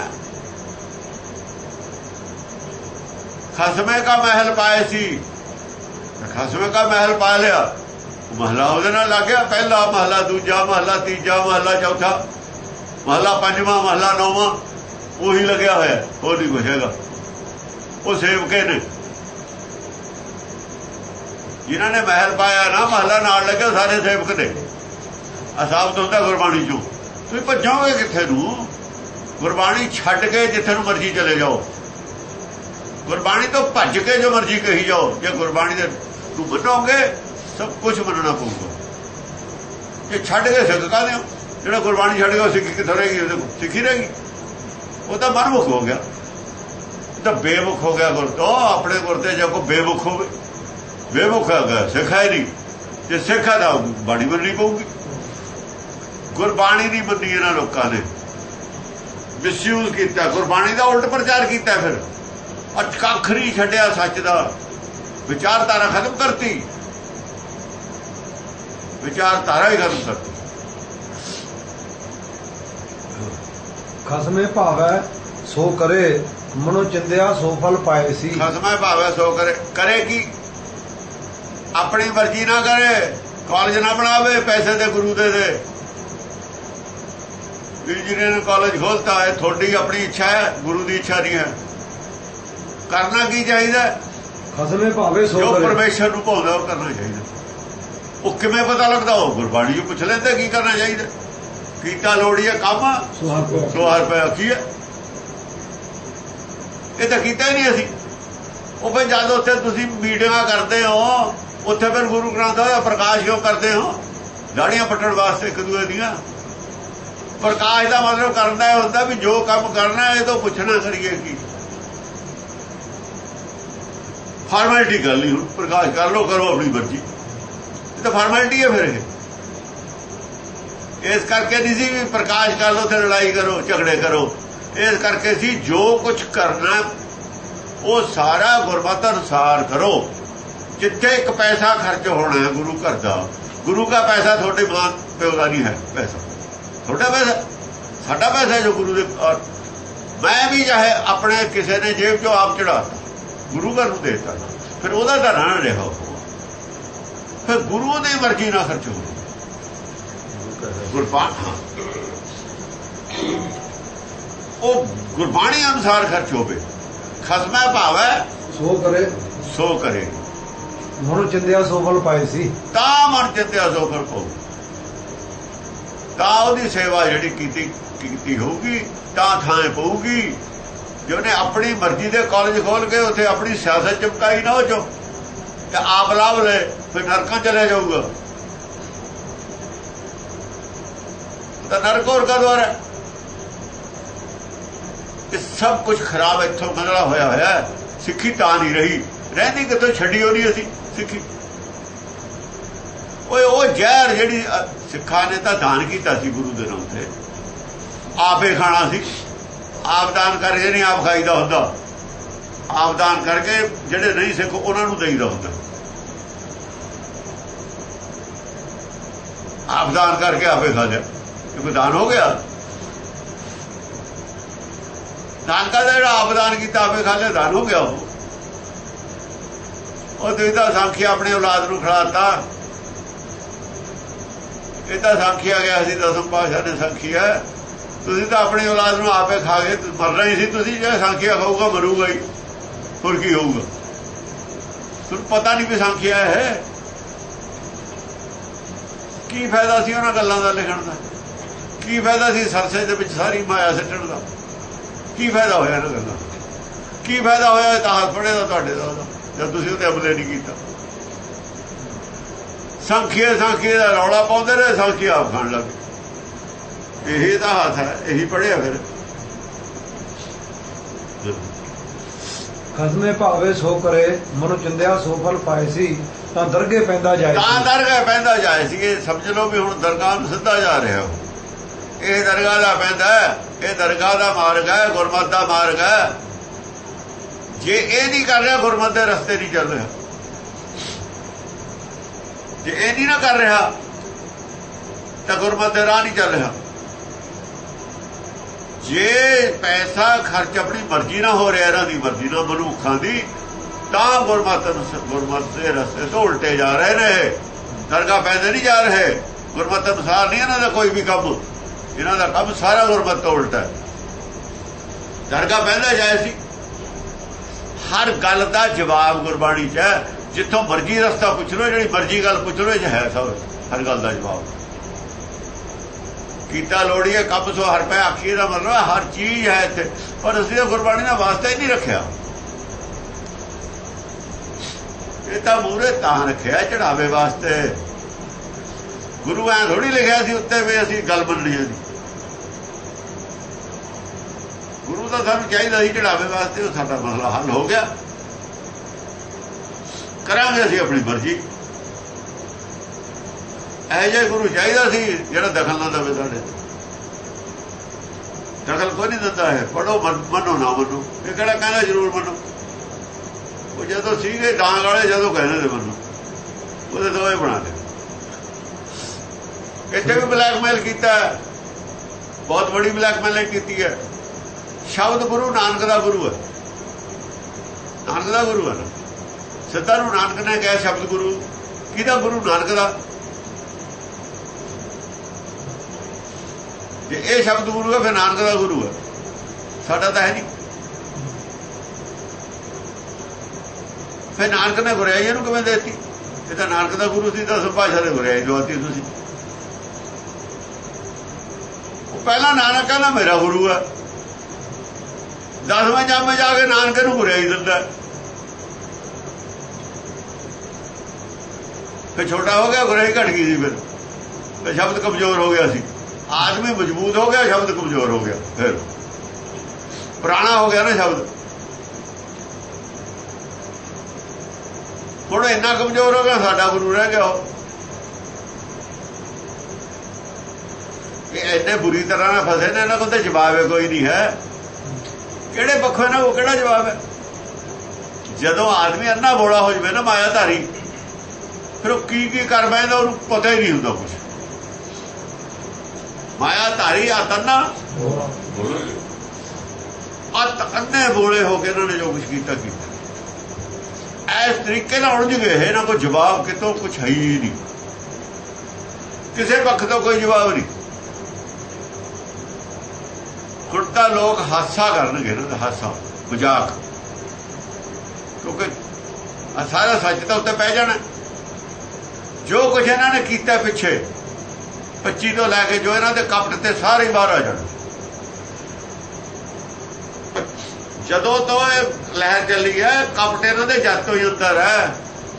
S1: ਖਸਮੇ ਕਾ ਮਹਿਲ ਪਾਏ ਸੀ, ਖਸਮੇ ਕਾ ਮਹਿਲ ਪਾ ਲਿਆ। ਮਹੱਲਾ ਉਹਦੇ ਨਾਲ ਲੱਗ ਗਿਆ। ਪਹਿਲਾ ਮਹੱਲਾ, ਦੂਜਾ ਮਹੱਲਾ, ਤੀਜਾ ਮਹੱਲਾ, ਚੌਥਾ ਮਹੱਲਾ, ਪੰਜਵਾਂ ਮਹੱਲਾ, ਨੌਵਾਂ ਉਹੀ ਲੱਗਿਆ ਹੋਇਆ। ਉਹ ਨਹੀਂ ਕੁਛ ਹੈਗਾ। ਉਹ ਸੇਵਕੇ ਨੇ ਜਿਨ੍ਹਾਂ ਨੇ ਮਹਿਲ ਪਾਇਆ ਨਾ, ਮਹੱਲਾ ਨਾਲ ਲੱਗਿਆ। ਸਾਰੇ ਸੇਵਕ ਨੇ। ਅਸਾਬਤ ਹੁੰਦਾ ਗੁਰਬਾਣੀ ਚੋਂ। ਤੁਸੀਂ ਭੱਜੋਗੇ ਕਿੱਥੇ ਨੂੰ? ਗੁਰਬਾਣੀ ਛੱਡ ਕੇ ਜਿੱਥੇ ਨੂੰ ਮਰਜ਼ੀ ਚਲੇ ਜਾਓ। ਗੁਰਬਾਣੀ ਤੋਂ ਭੱਜ ਕੇ ਜੋ ਮਰਜ਼ੀ ਕਹੀ ਜਾਓ। ਜੇ ਗੁਰਬਾਣੀ ਦੇ ਨੂੰ ਮੰਨੋਗੇ ਸਭ ਕੁਝ ਮੰਨਣਾ ਪਊਗਾ। ਜੇ ਛੱਡ ਕੇ ਸਿੱਖ ਕਾਹਦੇ ਹੋ? ਜਿਹੜਾ ਗੁਰਬਾਣੀ ਛੱਡ ਕੇ ਉਹ ਸਿੱਖੀ ਕਿੱਥੋਂ ਰਹੇਗੀ? ਉਹਦੇ ਸਿੱਖੀ ਰਹੇਗੀ। ਉਹ ਤਾਂ ਮਨਮੁਖ ਹੋ ਗਿਆ, ਤਾਂ ਬੇਮੁਖ ਹੋ ਗਿਆ। ਗੁਰ ਤੋਂ ਆਪਣੇ ਗੁਰ ਤੇ ਜੇ ਕੋਈ ਬੇਮੁਖ ਹੋਵੇ, ਬੇਮੁਖ ਹੈਗਾ, ਸਿੱਖ ਹੈ ਨਹੀਂ। ਜੇ ਸਿੱਖ ਹੈ ਤਾਂ ਬਾਣੀ ਮੰਨਣੀ ਪਊਗੀ। ਗੁਰਬਾਣੀ ਨਹੀਂ ਮੰਨੀ ਇਹਨਾਂ ਲੋਕਾਂ ਨੇ, ਮਿਸਯੂਜ਼ ਕੀਤਾ ਗੁਰਬਾਣੀ ਦਾ, ਉਲਟ ਪ੍ਰਚਾਰ ਕੀਤਾ। ਫਿਰ ਕੱਖ ਨਹੀਂ ਛੱਡਿਆ ਸੱਚ ਦਾ। ਵਿਚਾਰਧਾਰਾ ਖਤਮ ਕਰਤੀ, ਵਿਚਾਰਧਾਰਾ ਹੀ ਖਤਮ ਕਰਤੀ।
S2: ਖਸਮੇ ਭਾਵੈ ਸੋ ਕਰੇ, ਮਨੋ ਚਿੰਦਿਆ ਸੋ ਫਲ ਪਾਏ ਸੀ।
S1: ਖਸਮੇ ਭਾਵੈ ਸੋ ਕਰੇ। ਕਰੇ ਕੀ? ਆਪਣੀ ਮਰਜ਼ੀ ਨਾ ਕਰੇ, ਕਾਲਜ ਨਾ ਬਣਾਵੇ, ਪੈਸੇ ਦੇ ਗੁਰੂ ਦੇ ਇੰਜੀਨੀਅਰਿੰਗ ਕਾਲਜ ਖੋਲਤਾ ਹੈ, ਤੁਹਾਡੀ ਆਪਣੀ ਇੱਛਾ ਹੈ, ਗੁਰੂ ਦੀ ਇੱਛਾ ਨਹੀਂ ਹੈ। ਕਰਨਾ ਕੀ ਚਾਹੀਦਾ?
S2: ਖਸਮੇ ਭਾਵੇਂ ਸੋ
S1: ਜੋ
S2: ਕਰੇ।
S1: ਪਰਮੇਸ਼ਰ ਨੂੰ ਭਾਉਂਦਾ ਉਹ ਕਰਨਾ ਚਾਹੀਦਾ। ਉਹ ਕਿਵੇਂ ਪਤਾ ਲੱਗਦਾ? ਉਹ ਗੁਰਬਾਣੀ ਨੂੰ ਪੁੱਛ ਲੈਂਦੇ ਕੀ ਕਰਨਾ ਚਾਹੀਦਾ। ਕੀਤਾ ਲੋੜੀਏ ਕੰਮ ਸੋ ਹਰ ਪਿਆ ਕੀ ਹੈ। ਇਹ ਤਾਂ ਕੀਤਾ ਹੀ ਨਹੀਂ ਅਸੀਂ। ਉਹ ਫਿਰ ਜਦ ਉੱਥੇ ਤੁਸੀਂ ਮੀਟਿੰਗਾਂ ਕਰਦੇ ਹੋ, ਉੱਥੇ ਫਿਰ ਗੁਰੂ ਗ੍ਰੰਥ ਦਾ ਪ੍ਰਕਾਸ਼ ਕਿਉਂ ਕਰਦੇ ਹੋ? ਦਾੜੀਆਂ ਪੱਟਣ ਵਾਸਤੇ ਇੱਕ ਦੂਏ ਦੀਆਂ। ਪ੍ਰਕਾਸ਼ ਦਾ ਮਤਲਬ ਕਰਨਾ ਇਹ ਹੁੰਦਾ ਵੀ ਜੋ ਕੰਮ ਕਰਨਾ ਇਹ ਤੋਂ ਪੁੱਛਣਾ ਕਰੀਏ ਕੀ। ਫਾਰਮੈਲਿਟੀ ਕਰ ਲਈ, ਹੁਣ ਪ੍ਰਕਾਸ਼ ਕਰ ਲਓ, ਕਰੋ ਆਪਣੀ ਮਰਜ਼ੀ। ਇਹ ਤਾਂ ਫਾਰਮੈਲਿਟੀ ਹੈ ਫਿਰ ਇਹ। ਇਸ ਕਰਕੇ ਨਹੀਂ ਸੀ ਵੀ ਪ੍ਰਕਾਸ਼ ਕਰ ਲਓ ਤੇ ਲੜਾਈ ਕਰੋ, ਝਗੜੇ ਕਰੋ। ਇਸ ਕਰਕੇ ਸੀ ਜੋ ਕੁਝ ਕਰਨਾ ਉਹ ਸਾਰਾ ਗੁਰਮਤਿ ਅਨੁਸਾਰ ਕਰੋ। ਜਿੱਥੇ ਇੱਕ ਪੈਸਾ ਖਰਚ ਹੋਣਾ ਹੈ ਗੁਰੂ ਘਰ ਦਾ, ਗੁਰੂ ਦਾ ਪੈਸਾ ਤੁਹਾਡੇ ਮਾਂ ਪਿਓ ਦਾ ਨਹੀਂ ਹੈ। ਪੈਸਾ ਤੁਹਾਡਾ ਪੈਸਾ, ਸਾਡਾ ਪੈਸਾ ਜੋ ਗੁਰੂ ਦੇ। ਮੈਂ ਵੀ ਚਾਹੇ ਆਪਣੇ ਕਿਸੇ ਨੇ ਜੇਬ ਚੋਂ ਆਪ ਚੜਾਤਾ, ਗੁਰੂ ਘਰ ਨੂੰ ਦੇਤਾ, ਫਿਰ ਉਹਦਾ ਤਾਂ ਨਾ ਰਿਹਾ। ਫਿਰ ਗੁਰੂ ਦੀ ਮਰਜ਼ੀ ਨਾਲ ਖਰਚ ਹੋ। ਗੁਰਬਾਣੀ ਉਹ ਗੁਰਬਾਣੀ ਅਨੁਸਾਰ ਖਰਚ ਹੋਵੇ। ਖਸਮੈ ਭਾਵੈ
S2: ਸੋ ਕਰੇ,
S1: ਸੋ ਕਰੇ।
S2: ਮਨ ਚਿੰਦਿਆ ਸੋ ਫਲ ਪਾਏ ਸੀ।
S1: ਤਾਂ ਮਨ ਚਿੰਦਿਆ ਸੋ ਫਲ ਪਾਉ। ਤਾਂ ਉਹਦੀ ਸੇਵਾ ਜਿਹੜੀ ਕੀਤੀ ਹੋਊਗੀ ਤਾਂ ਥਾਂ ਪਊਗੀ। ਜੇ ਉਹਨੇ ਆਪਣੀ ਮਰਜ਼ੀ ਦੇ ਕਾਲਜ ਖੋਲ ਕੇ ਉੱਥੇ ਆਪਣੀ ਸਿਆਸਤ ਚਮਕਾਈ ਨਾ, ਉਹ ਚੋਂ ਤੇ ਆਪ ਲਾਭ ਲੈ, ਫਿਰ ਨਰਕਾਂ ਚਲੇ ਜਾਊਗਾ। ਤਾਂ ਨਰਕ ਹੋਰ ਕਾ ਦੁਆਰ ਹੈ। ਇਹ ਸਭ ਕੁਝ ਖਰਾਬ ਇੱਥੋਂ ਗੰਦਲਾ ਹੋਇਆ। ਸਿੱਖੀ ਤਾਂ ਨਹੀਂ ਰਹੀ, ਰਹਿੰਦੀ ਕਿਤੋਂ ਛੱਡੀ ਹੋਣੀ ਅਸੀਂ ਸਿੱਖੀ। ਉਹ ਜ਼ਹਿਰ ਜਿਹੜੀ ਸਿੱਖਾਂ ਨੇ ਤਾਂ ਦਾਨ ਕੀਤਾ ਸੀ ਗੁਰੂ ਦੇ ਨਾਮ ਤੇ, ਆਪੇ ਖਾਣਾ ਸੀ। ਆਪ ਦਾਨ ਕਰਕੇ ਨਹੀਂ ਆਪ ਖਾਈਦਾ ਹੁੰਦਾ, ਆਪ ਦਾਨ ਕਰਕੇ ਜਿਹੜੇ ਨਹੀਂ ਸਿੱਖ ਉਹਨਾਂ ਨੂੰ ਦੇਈਦਾ ਹੁੰਦਾ। ਆਪ ਦਾਨ ਕਰਕੇ ਆਪੇ ਖਾ ਲਿਆ, ਕਿਉਂਕਿ ਦਾਨ ਹੋ ਗਿਆ। ਦਾਨ ਕਰਦਾ ਜਿਹੜਾ ਆਪ ਦਾਨ ਕੀਤਾ ਆਪੇ ਖਾ ਲਿਆ, ਦਾਨ ਹੋ ਗਿਆ। ਉਹ ਤੁਸੀਂ ਤਾਂ ਸਾਖੀਆ ਆਪਣੀ ਔਲਾਦ ਨੂੰ ਖਿਲਾਤਾ। ਇਹ ਤਾਂ ਸਾਖੀਆ ਗਿਆ ਸੀ, ਦਸਮ ਪਾਤਸ਼ਾਹ ਨੇ ਸਾਖੀਆ। ਤੁਸੀਂ ਤਾਂ ਆਪਣੀ ਔਲਾਦ ਨੂੰ ਆਪੇ ਖਾ ਕੇ ਮਰਨਾ ਹੀ ਸੀ। ਤੁਸੀਂ ਜੇ ਸਾਖੀਆ ਖਾਊਗਾ ਮਰੂਗਾ ਹੀ, ਹੋਰ ਕੀ ਹੋਊਗਾ? ਤੁਹਾਨੂੰ ਪਤਾ ਨਹੀਂ ਵੀ ਸਾਖੀਆ ਹੈ। ਕੀ ਫਾਇਦਾ ਸੀ ਉਹਨਾਂ ਗੱਲਾਂ ਦਾ ਲਿਖਣ ਦਾ? ਕੀ ਫਾਇਦਾ ਸੀ ਸਰਸੇ ਦੇ ਵਿੱਚ ਸਾਰੀ ਮਾਇਆ ਸਿੱਟਣ ਦਾ? ਕੀ ਫਾਇਦਾ ਹੋਇਆ ਇਹਨਾਂ ਗੱਲਾਂ? ਕੀ ਫਾਇਦਾ ਹੋਇਆ ਇਤਿਹਾਸ ਪੜ੍ਹੇ ਦਾ ਤੁਹਾਡੇ ਦਾ, ਜਦ ਤੁਸੀਂ ਉਹਤੇ ਅਮਲੇ ਨਹੀਂ ਕੀਤਾ? ਸਾਖੀਏ ਦਾ ਰੌਲਾ ਪਾਉਂਦੇ ਰਹੇ, ਸਾਖੀ ਆਪ ਖਾਣ ਲੱਗ ਗਏ। ਇਹੀ ਤਾਂ ਹੱਥ ਹੈ, ਇਹੀ ਪੜ੍ਹਿਆ। ਫਿਰ
S2: ਖਸਮੇ ਭਾਵੇਂ ਸੋ ਕਰੇ, ਮਨੁ ਚਿੰਦਿਆ ਸੋ ਫਲ ਪਾਏ ਸੀ। ਤਾਂ ਦਰਗੇ ਪੈਂਦਾ ਜਾਏ,
S1: ਤਾਂ ਦਰਗਾਹ ਪੈਂਦਾ ਜਾਏ ਸੀ। ਇਹ ਸਮਝ ਲਓ ਵੀ ਹੁਣ ਦਰਗਾਹ ਨੂੰ ਸਿੱਧਾ ਜਾ ਰਿਹਾ। ਇਹ ਦਰਗਾਹ ਦਾ ਪੈਂਦਾ, ਇਹ ਦਰਗਾਹ ਦਾ ਮਾਰਗ ਹੈ, ਗੁਰਮਤਿ ਦਾ ਮਾਰਗ ਹੈ। ਜੇ ਇਹ ਨਹੀਂ ਕਰ ਰਿਹਾ, ਗੁਰਮਤਿ ਦੇ ਰਸਤੇ ਨਹੀਂ ਚੱਲ ਰਿਹਾ। ਜੇ ਇਹ ਨਹੀਂ ਨਾ ਕਰ ਰਿਹਾ ਤਾਂ ਗੁਰਮਤਿ ਦੇ ਰਾਹ ਨਹੀਂ ਚੱਲ ਰਿਹਾ। ਜੇ ਪੈਸਾ ਖਰਚ ਆਪਣੀ ਮਰਜ਼ੀ ਨਾਲ ਹੋ ਰਿਹਾ, ਇਹਨਾਂ ਦੀ ਮਰਜ਼ੀ ਨਾਲ, ਮਨੁੱਖਾਂ ਦੀ, ਤਾਂ ਗੁਰਮਤਿ ਦੇ ਰਸਤੇ ਤੋਂ ਉਲਟੇ ਜਾ ਰਹੇ ਨੇ। ਦਰਗਾਹ ਪੈਂਦੇ ਨਹੀਂ ਜਾ ਰਹੇ। ਗੁਰਮਤਿ ਅਨੁਸਾਰ ਨਹੀਂ ਇਹਨਾਂ ਦਾ ਕੋਈ ਵੀ ਕੰਮ। ਇਹਨਾਂ ਦਾ ਕੰਮ ਸਾਰਾ ਗੁਰਮਤਿ ਤੋਂ ਉਲਟਾ ਹੈ। ਦਰਗਾਹ ਪੈਂਦਾ ਜਾਏ ਸੀ। ਹਰ ਗੱਲ ਦਾ ਜਵਾਬ ਗੁਰਬਾਣੀ 'ਚ ਹੈ। ਜਿੱਥੋਂ ਮਰਜ਼ੀ ਰਸਤਾ ਪੁੱਛ ਲਓ, ਜਿਹੜੀ ਮਰਜ਼ੀ ਗੱਲ ਪੁੱਛ ਲਓ, ਇਹ ਹੈ ਸਭ ਹਰ ਗੱਲ ਦਾ ਜਵਾਬ। ਕੀਤਾ ਲੋੜੀਏ ਕੰਮ ਸੋ ਹਰ ਪੈ ਆਖੀਏ ਦਾ ਮਤਲਬ ਹਰ ਚੀਜ਼ ਹੈ ਇੱਥੇ। ਪਰ ਅਸੀਂ ਤਾਂ ਗੁਰਬਾਣੀ ਦਾ ਵਾਸਤਾ ਹੀ ਨਹੀਂ ਰੱਖਿਆ। ਇਹ ਤਾਂ ਮੂਹਰੇ ਤਾਂ ਰੱਖਿਆ ਚੜਾਵੇ ਵਾਸਤੇ। ਗੁਰੂ ਐ ਥੋੜੀ ਲਿਖਿਆ ਸੀ ਉੱਤੇ ਵੀ ਅਸੀਂ ਗੱਲ ਮੰਨਣੀ ਹੈ। ਗੁਰੂ ਤਾਂ ਸਾਨੂੰ ਚਾਹੀਦਾ ਸੀ ਚੜਾਵੇ ਵਾਸਤੇ। ਉਹ ਸਾਡਾ ਮਸਲਾ ਹੱਲ ਹੋ ਗਿਆ। ਕਰਾਂਗੇ ਅਸੀਂ ਆਪਣੀ ਮਰਜ਼ੀ। ਇਹੋ ਜਿਹਾ ਗੁਰੂ ਚਾਹੀਦਾ ਸੀ ਜਿਹੜਾ ਦਖਲ ਨਾ ਦੇਵੇ ਸਾਡੇ। ਦਖਲ ਕੋਈ ਨਹੀਂ ਦਿੰਦਾ ਹੈ। ਪੜੋ ਮੰਨੋ ਨਾ ਮੰਨੋ। ਇਹ ਕਿਹੜਾ ਕਹਿੰਦਾ ਜ਼ਰੂਰ ਮੰਨੋ। ਉਹ ਜਦੋਂ ਸੀਗੇ ਡਾਂਗ ਵਾਲੇ, ਜਦੋਂ ਕਹਿੰਦੇ ਤੇ ਮੰਨੋ, ਉਹਦੇ ਦੋਵੇਂ ਬਣਾ ਲਏ। ਇੱਥੇ ਵੀ ਬਲੈਕਮੇਲ ਕੀਤਾ, ਬਹੁਤ ਬੜੀ ਬਲੈਕਮੇਲ ਕੀਤੀ ਹੈ। ਸ਼ਬਦ ਗੁਰੂ ਨਾਨਕ ਦਾ ਗੁਰੂ ਹੈ। ਨਾਨਕ ਦਾ ਗੁਰੂ ਹੈ ਨਾ। ਸਿੱਧਾ ਨੂੰ ਨਾਨਕ ਨੇ ਕਿਹਾ ਸ਼ਬਦ ਗੁਰੂ। ਕਿਹਦਾ ਗੁਰੂ? ਨਾਨਕ ਦਾ। ਜੇ ਇਹ ਸ਼ਬਦ ਗੁਰੂ ਹੈ ਫਿਰ ਨਾਨਕ ਦਾ ਗੁਰੂ ਹੈ, ਸਾਡਾ ਤਾਂ ਹੈ ਨਹੀਂ। ਫਿਰ ਨਾਨਕ ਨੇ ਗੁਰਿਆਈ ਇਹਨੂੰ ਕਿਵੇਂ ਦੇਤੀ? ਇਹ ਤਾਂ ਨਾਨਕ ਦਾ ਗੁਰੂ ਸੀ, ਤਾਂ ਭਾਸ਼ਾ ਦੇ ਗੁਰਿਆਈ ਦਵਾਤੀ ਤੁਸੀਂ। ਉਹ ਪਹਿਲਾਂ ਨਾਨਕ ਕਹਿੰਦਾ ਮੇਰਾ ਗੁਰੂ ਹੈ, 10ਵੇਂ ਜਾਮੇ ਜਾ ਕੇ ਨਾਨਕ ਨੂੰ ਗੁਰਿਆਈ ਦਿੰਦਾ। ਫਿਰ ਛੋਟਾ ਹੋ ਗਿਆ, ਗੁਰਿਆਈ ਘਟ ਗਈ ਸੀ। ਫਿਰ ਸ਼ਬਦ ਕਮਜ਼ੋਰ ਹੋ ਗਿਆ ਸੀ। ਆਦਮੀ ਮਜ਼ਬੂਤ ਹੋ ਗਿਆ, ਸ਼ਬਦ ਕਮਜ਼ੋਰ ਹੋ ਗਿਆ, ਫਿਰ ਪੁਰਾਣਾ ਹੋ ਗਿਆ ਨਾ ਸ਼ਬਦ। ਹੁਣ ਇੰਨਾ ਕਮਜ਼ੋਰ ਹੋ ਗਿਆ, ਸਾਡਾ ਗੁਰੂ ਰਹਿ ਗਿਆ। ਉਹ ਇੰਨੇ ਬੁਰੀ ਤਰ੍ਹਾਂ ਨਾਲ ਫਸੇ ਨੇ, ਇਹਨਾਂ ਕੋਲ ਤਾਂ ਜਵਾਬ ਹੈ ਕੋਈ ਨਹੀਂ ਹੈ। ਕਿਹੜੇ ਪੱਖੋਂ ਇਹਨਾਂ ਕੋਲ ਕਿਹੜਾ ਜਵਾਬ ਹੈ? ਜਦੋਂ ਆਦਮੀ ਅੰਨਾ ਬੋਲਾ ਹੋ ਜਾਵੇ ਨਾ ਮਾਇਆਧਾਰੀ, ਫਿਰ ਉਹ ਕੀ ਕਰ ਬੈਂਦਾ ਉਹਨੂੰ ਪਤਾ ਹੀ ਨਹੀਂ ਹੁੰਦਾ ਕੁਛ। ਮਾਇਆਧਾਰੀ ਆਤਨਾ ਅੰਨੇ ਬੋਲੇ ਹੋ ਕੇ ਇਹਨਾਂ ਨੇ ਜੋ ਕੁਛ ਕੀਤਾ ਇਸ ਤਰੀਕੇ ਨਾਲ ਉਲਝ ਗਏ। ਇਹਨਾਂ ਕੋਲ ਜਵਾਬ ਕਿਤੋਂ ਕੁਛ ਹੈ ਹੀ ਨਹੀਂ, ਕਿਸੇ ਪੱਖ ਤੋਂ ਕੋਈ ਜਵਾਬ ਨਹੀਂ। ਹੁਣ ਤਾਂ ਲੋਕ ਹਾਸਾ ਕਰਨਗੇ ਨਾ, ਹਾਸਾ ਮਜ਼ਾਕ, ਕਿਉਂਕਿ ਸਾਰਾ ਸੱਚ ਤਾਂ ਉੱਤੇ ਪੈ ਜਾਣਾ। ਜੋ ਕੁਛ ਇਹਨਾਂ ਨੇ ਕੀਤਾ ਪਿੱਛੇ 25 ਤੋਂ ਲੈ ਕੇ ਜੋ ਇਹਨਾਂ ਦੇ ਕਪਟ ਤੇ ਸਾਰੇ ਬਾਹਰ ਆ ਜਾਣ। ਜਦੋਂ ਤੋਂ ਇਹ ਲਹਿਰ ਚੱਲੀ ਹੈ, ਕਪਟ ਇਹਨਾਂ ਦੇ ਜੱਤ ਤੋਂ ਹੀ ਅੰਦਰ ਹੈ।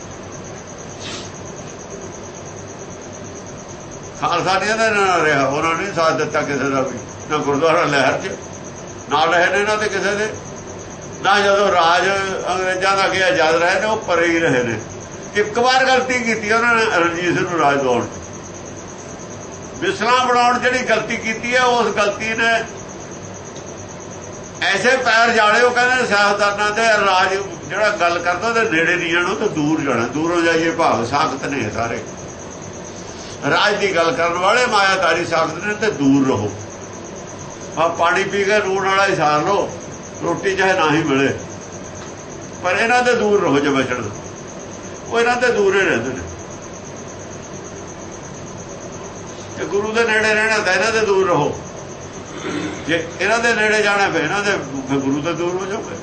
S1: ਖਾਲਸਾ ਨਹੀਂ ਇਹਦੇ ਨਾਲ ਰਿਹਾ, ਉਹਨਾਂ ਨੇ ਸਾਥ ਦਿੱਤਾ ਕਿਸੇ ਦਾ ਵੀ, ਨਾ ਗੁਰਦੁਆਰਾ ਲਹਿਰ 'ਚ ਨਾਲ ਰਹੇ ਨੇ ਇਹਨਾਂ ਦੇ ਕਿਸੇ ਦੇ, ਨਾ ਜਦੋਂ ਰਾਜ ਅੰਗਰੇਜ਼ਾਂ ਦਾ ਗਿਆ ਆਜ਼ਾਦ ਰਹੇ ਨੇ, ਉਹ ਪਰੇ ਹੀ ਰਹੇ ਨੇ। ਇੱਕ ਵਾਰ ਗਲਤੀ ਕੀਤੀ ਉਹਨਾਂ ਨੇ ਰਣਜੀਤ ਸਿੰਘ ਨੂੰ ਰਾਜ ਦਿਵਾਉਣ, ਮਿਸਲਾਂ ਬਣਾਉਣ ਜਿਹੜੀ ਗਲਤੀ ਕੀਤੀ ਹੈ, ਉਸ ਗਲਤੀ ਨੇ ਐਸੇ ਪੈਰ ਜਾਲੇ। ਉਹ ਕਹਿੰਦੇ ਸਿਆਸਤਦਾਨਾਂ ਦੇ ਰਾਜ ਜਿਹੜਾ ਗੱਲ ਕਰਦਾ ਉਹਦੇ ਨੇੜੇ ਨਹੀਂ ਜਾਣਾ, ਉਹ ਤਾਂ ਦੂਰ ਜਾਣਾ। ਦੂਰੋਂ ਜਾਈਏ ਭਾਗ ਸਾਖਤ ਨੇ ਸਾਰੇ ਰਾਜ ਦੀ ਗੱਲ ਕਰਨ ਵਾਲੇ, ਮਾਇਆਧਾਰੀ ਸਾਖਤ ਨੇ, ਤੇ ਦੂਰ ਰਹੋ। ਪਾਣੀ ਪੀ ਕੇ ਲੂਣ ਵਾਲਾ ਹੀ ਸਾਰ ਲਓ, ਰੋਟੀ ਚਾਹੇ ਨਾ ਹੀ ਮਿਲੇ, ਪਰ ਇਹਨਾਂ ਦੇ ਦੂਰ ਰਹੋ। ਜੇ ਬਚਣ ਉਹ ਇਹਨਾਂ ਦੇ ਦੂਰ ਹੀ ਰਹਿੰਦੇ ਨੇ। ਤੇ ਗੁਰੂ ਦੇ ਨੇੜੇ ਰਹਿਣਾ ਤਾਂ ਇਹਨਾਂ ਦੇ ਦੂਰ ਰਹੋ। ਜੇ ਇਹਨਾਂ ਦੇ ਨੇੜੇ ਜਾਣਾ ਫਿਰ ਇਹਨਾਂ ਦੇ ਗੁਰੂ ਤੋਂ ਦੂਰ ਹੋ ਜਾਓਗੇ।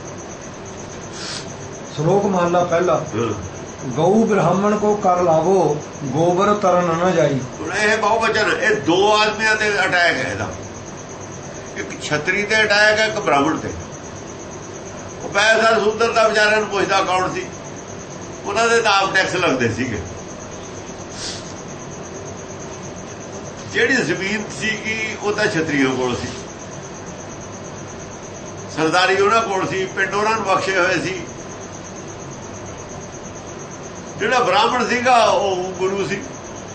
S2: ਸ਼ਲੋਕ ਮਹਲਾ ਪਹਿਲਾ। ਗਊ ਬ੍ਰਾਹਮਣ ਕੋ ਕਰ ਲਾਵੋ, ਗੋਬਰ ਤਰਨ न ਜਾਈ।
S1: ਇਹ ਬਹੁਵਚਨ, ਇਹ ਦੋ ਆਦਮੀਆਂ ਤੇ ਅਟੈਕ ਹੈ ਇਹਦਾ। ਇੱਕ ਛਤਰੀ ਤੇ ਅਟੈਕ ਹੈ, ਇੱਕ ਬ੍ਰਾਹਮਣ ਤੇ। ਉਹ ਪੈਸਾ ਸੂਦਰ ਦਾ ਵਿਚਾਰਿਆਂ ਨੂੰ ਪੁੱਛਦਾ ਕੌਣ ਸੀ? ਉਹਨਾਂ ਦੇ ਤਾਂ ਆਪ ਟੈਕਸ ਲੱਗਦੇ ਸੀਗੇ। ਜਿਹੜੀ ਜ਼ਮੀਨ ਸੀਗੀ ਉਹ ਤਾਂ ਛਤਰੀਆਂ ਕੋਲ ਸੀ, ਸਰਦਾਰੀ ਉਹਨਾਂ ਕੋਲ ਸੀ, ਪਿੰਡ ਉਹਨਾਂ ਨੂੰ ਬਖਸ਼ੇ ਹੋਏ ਸੀ। ਜਿਹੜਾ ਬ੍ਰਾਹਮਣ ਸੀਗਾ ਉਹ ਗੁਰੂ ਸੀ।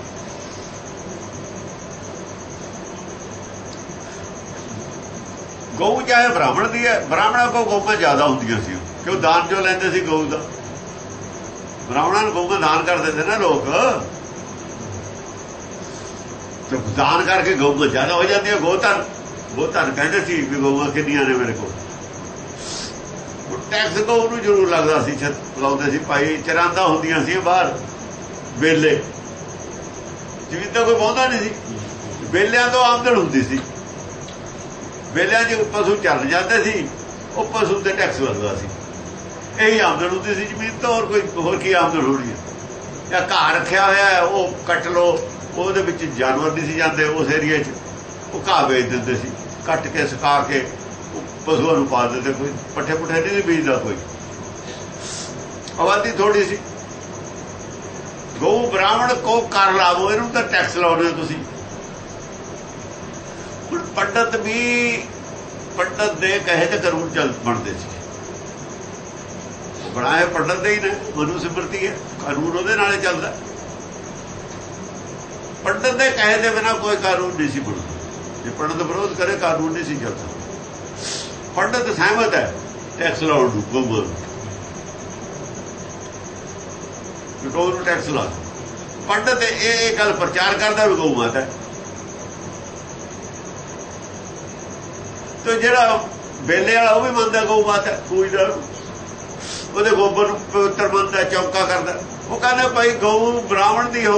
S1: ਗਊ ਚਾਹੇ ਬ੍ਰਾਹਮਣ ਦੀ ਹੈ, ਬ੍ਰਾਹਮਣਾਂ ਕੋਲ ਗਊਆਂ ਜ਼ਿਆਦਾ ਹੁੰਦੀਆਂ ਸੀ, ਕਿਉਂ ਦਾਨ ਜੋ ਲੈਂਦੇ ਸੀ ਗਊ ਦਾ। ਬ੍ਰਾਹਮਣਾਂ ਨੂੰ ਗਊਆਂ ਦਾਨ ਕਰ ਦਿੰਦੇ ਨਾ ਲੋਕ, ਤੇ ਦਾਨ ਕਰਕੇ ਗਊਆਂ ਜ਼ਿਆਦਾ ਹੋ ਜਾਂਦੀਆਂ। ਗੋਧਨ ਕਹਿੰਦੇ ਸੀ ਵੀ ਗਊਆਂ ਕਿੰਨੀਆਂ ਨੇ ਮੇਰੇ ਕੋਲ। ਟੈਕਸ ਗਊ ਨੂੰ ਜ਼ਰੂਰ ਲੱਗਦਾ ਸੀ, ਲਾਉਂਦੇ ਸੀ। ਭਾਈ ਚਰਾਂਦਾ ਹੁੰਦੀਆਂ ਸੀ ਬਾਹਰ ਵੇਲੇ, ਜਿਵੇਂ ਤਾਂ ਕੋਈ ਬਹੁਤਾ ਨਹੀਂ ਸੀ। ਵੇਲਿਆਂ ਤੋਂ ਆਮਦਨ ਹੁੰਦੀ ਸੀ। ਵੇਲਿਆਂ 'ਚ ਪਸ਼ੂ ਚੱਲ ਜਾਂਦੇ ਸੀ, ਉਹ ਪਸ਼ੂ ਤੇ ਟੈਕਸ ਲੱਗਦਾ ਸੀ। ਇਹੀ ਆਮਦਨ ਹੁੰਦੀ ਸੀ ਜ਼ਮੀਨ ਤੋਂ। ਹੋਰ ਕੀ ਆਮਦਨ ਹੋਣੀ ਹੈ? ਜਾਂ ਘਾਹ ਰੱਖਿਆ ਹੋਇਆ ਉਹ ਕੱਟ ਲਓ, ਉਹਦੇ ਵਿੱਚ ਜਾਨਵਰ ਨਹੀਂ ਸੀ ਜਾਂਦੇ ਉਸ ਏਰੀਏ 'ਚ, ਉਹ ਘਾਹ ਵੇਚ ਦਿੰਦੇ ਸੀ, ਕੱਟ ਕੇ ਸੁਕਾ ਕੇ ਪਸ਼ੂਆਂ ਨੂੰ ਪਾ ਦਿੰਦੇ। ਕੋਈ ਪੱਠੇ ਪੁੱਠੇ ਨਹੀਂ ਬੀਜਦਾ, ਕੋਈ ਆਬਾਦੀ ਥੋੜੀ ਸੀ। ਗਊ ਬ੍ਰਾਹਮਣ ਕੋ ਕਰ ਲਾਵੋ, ਇਹਨੂੰ ਤਾਂ ਟੈਕਸ ਲਾਉਣੇ ਤੁਸੀਂ। ਪੰਡਤ ਵੀ ਪੰਡਤ ਦੇ ਕਹੇ ਤੇ ਕਾਨੂੰਨ ਚੱਲ ਬਣਦੇ ਸੀ। ਬਣਾਏ ਪੰਡਤ ਦੇ ਹੀ ਨੇ, ਮਨੂ ਸਿਮਰਤੀ ਹੈ, ਕਾਨੂੰਨ ਉਹਦੇ ਨਾਲ ਚੱਲਦਾ। ਪੰਡਤ ਦੇ ਕਹੇ ਦੇ ਬਿਨਾਂ ਕੋਈ ਕਾਨੂੰਨ ਨਹੀਂ ਸੀ ਬਣਦਾ। ਜੇ ਪੰਡਤ ਵਿਰੋਧ ਕਰੇ ਕਾਨੂੰਨ ਨਹੀਂ ਸੀ ਚੱਲਦਾ। ਪੰਡਤ ਸਹਿਮਤ ਹੈ ਟੈਕਸ ਲਾਉਣ ਨੂੰ, ਗਊ ਨੂੰ ਟੈਕਸ ਲਾ। ਪੰਡਤ ਇਹ ਗੱਲ ਪ੍ਰਚਾਰ ਕਰਦਾ ਵੀ ਗਊ ਮਾਤਾ ਹੈ। ਤੇ ਜਿਹੜਾ ਵੇਲੇ ਵਾਲਾ ਉਹ ਵੀ ਮੰਨਦਾ ਗਊ ਮਾਤਾ ਹੈ, ਕੋਈ ਨਾ ਉਹਦੇ ਗੋਬਰ ਨੂੰ ਪਵਿੱਤਰ ਮੰਨਦਾ, ਚੌਕਾ ਕਰਦਾ। ਉਹ ਕਹਿੰਦਾ ਭਾਈ ਗਊ ਬ੍ਰਾਹਮਣ ਦੀ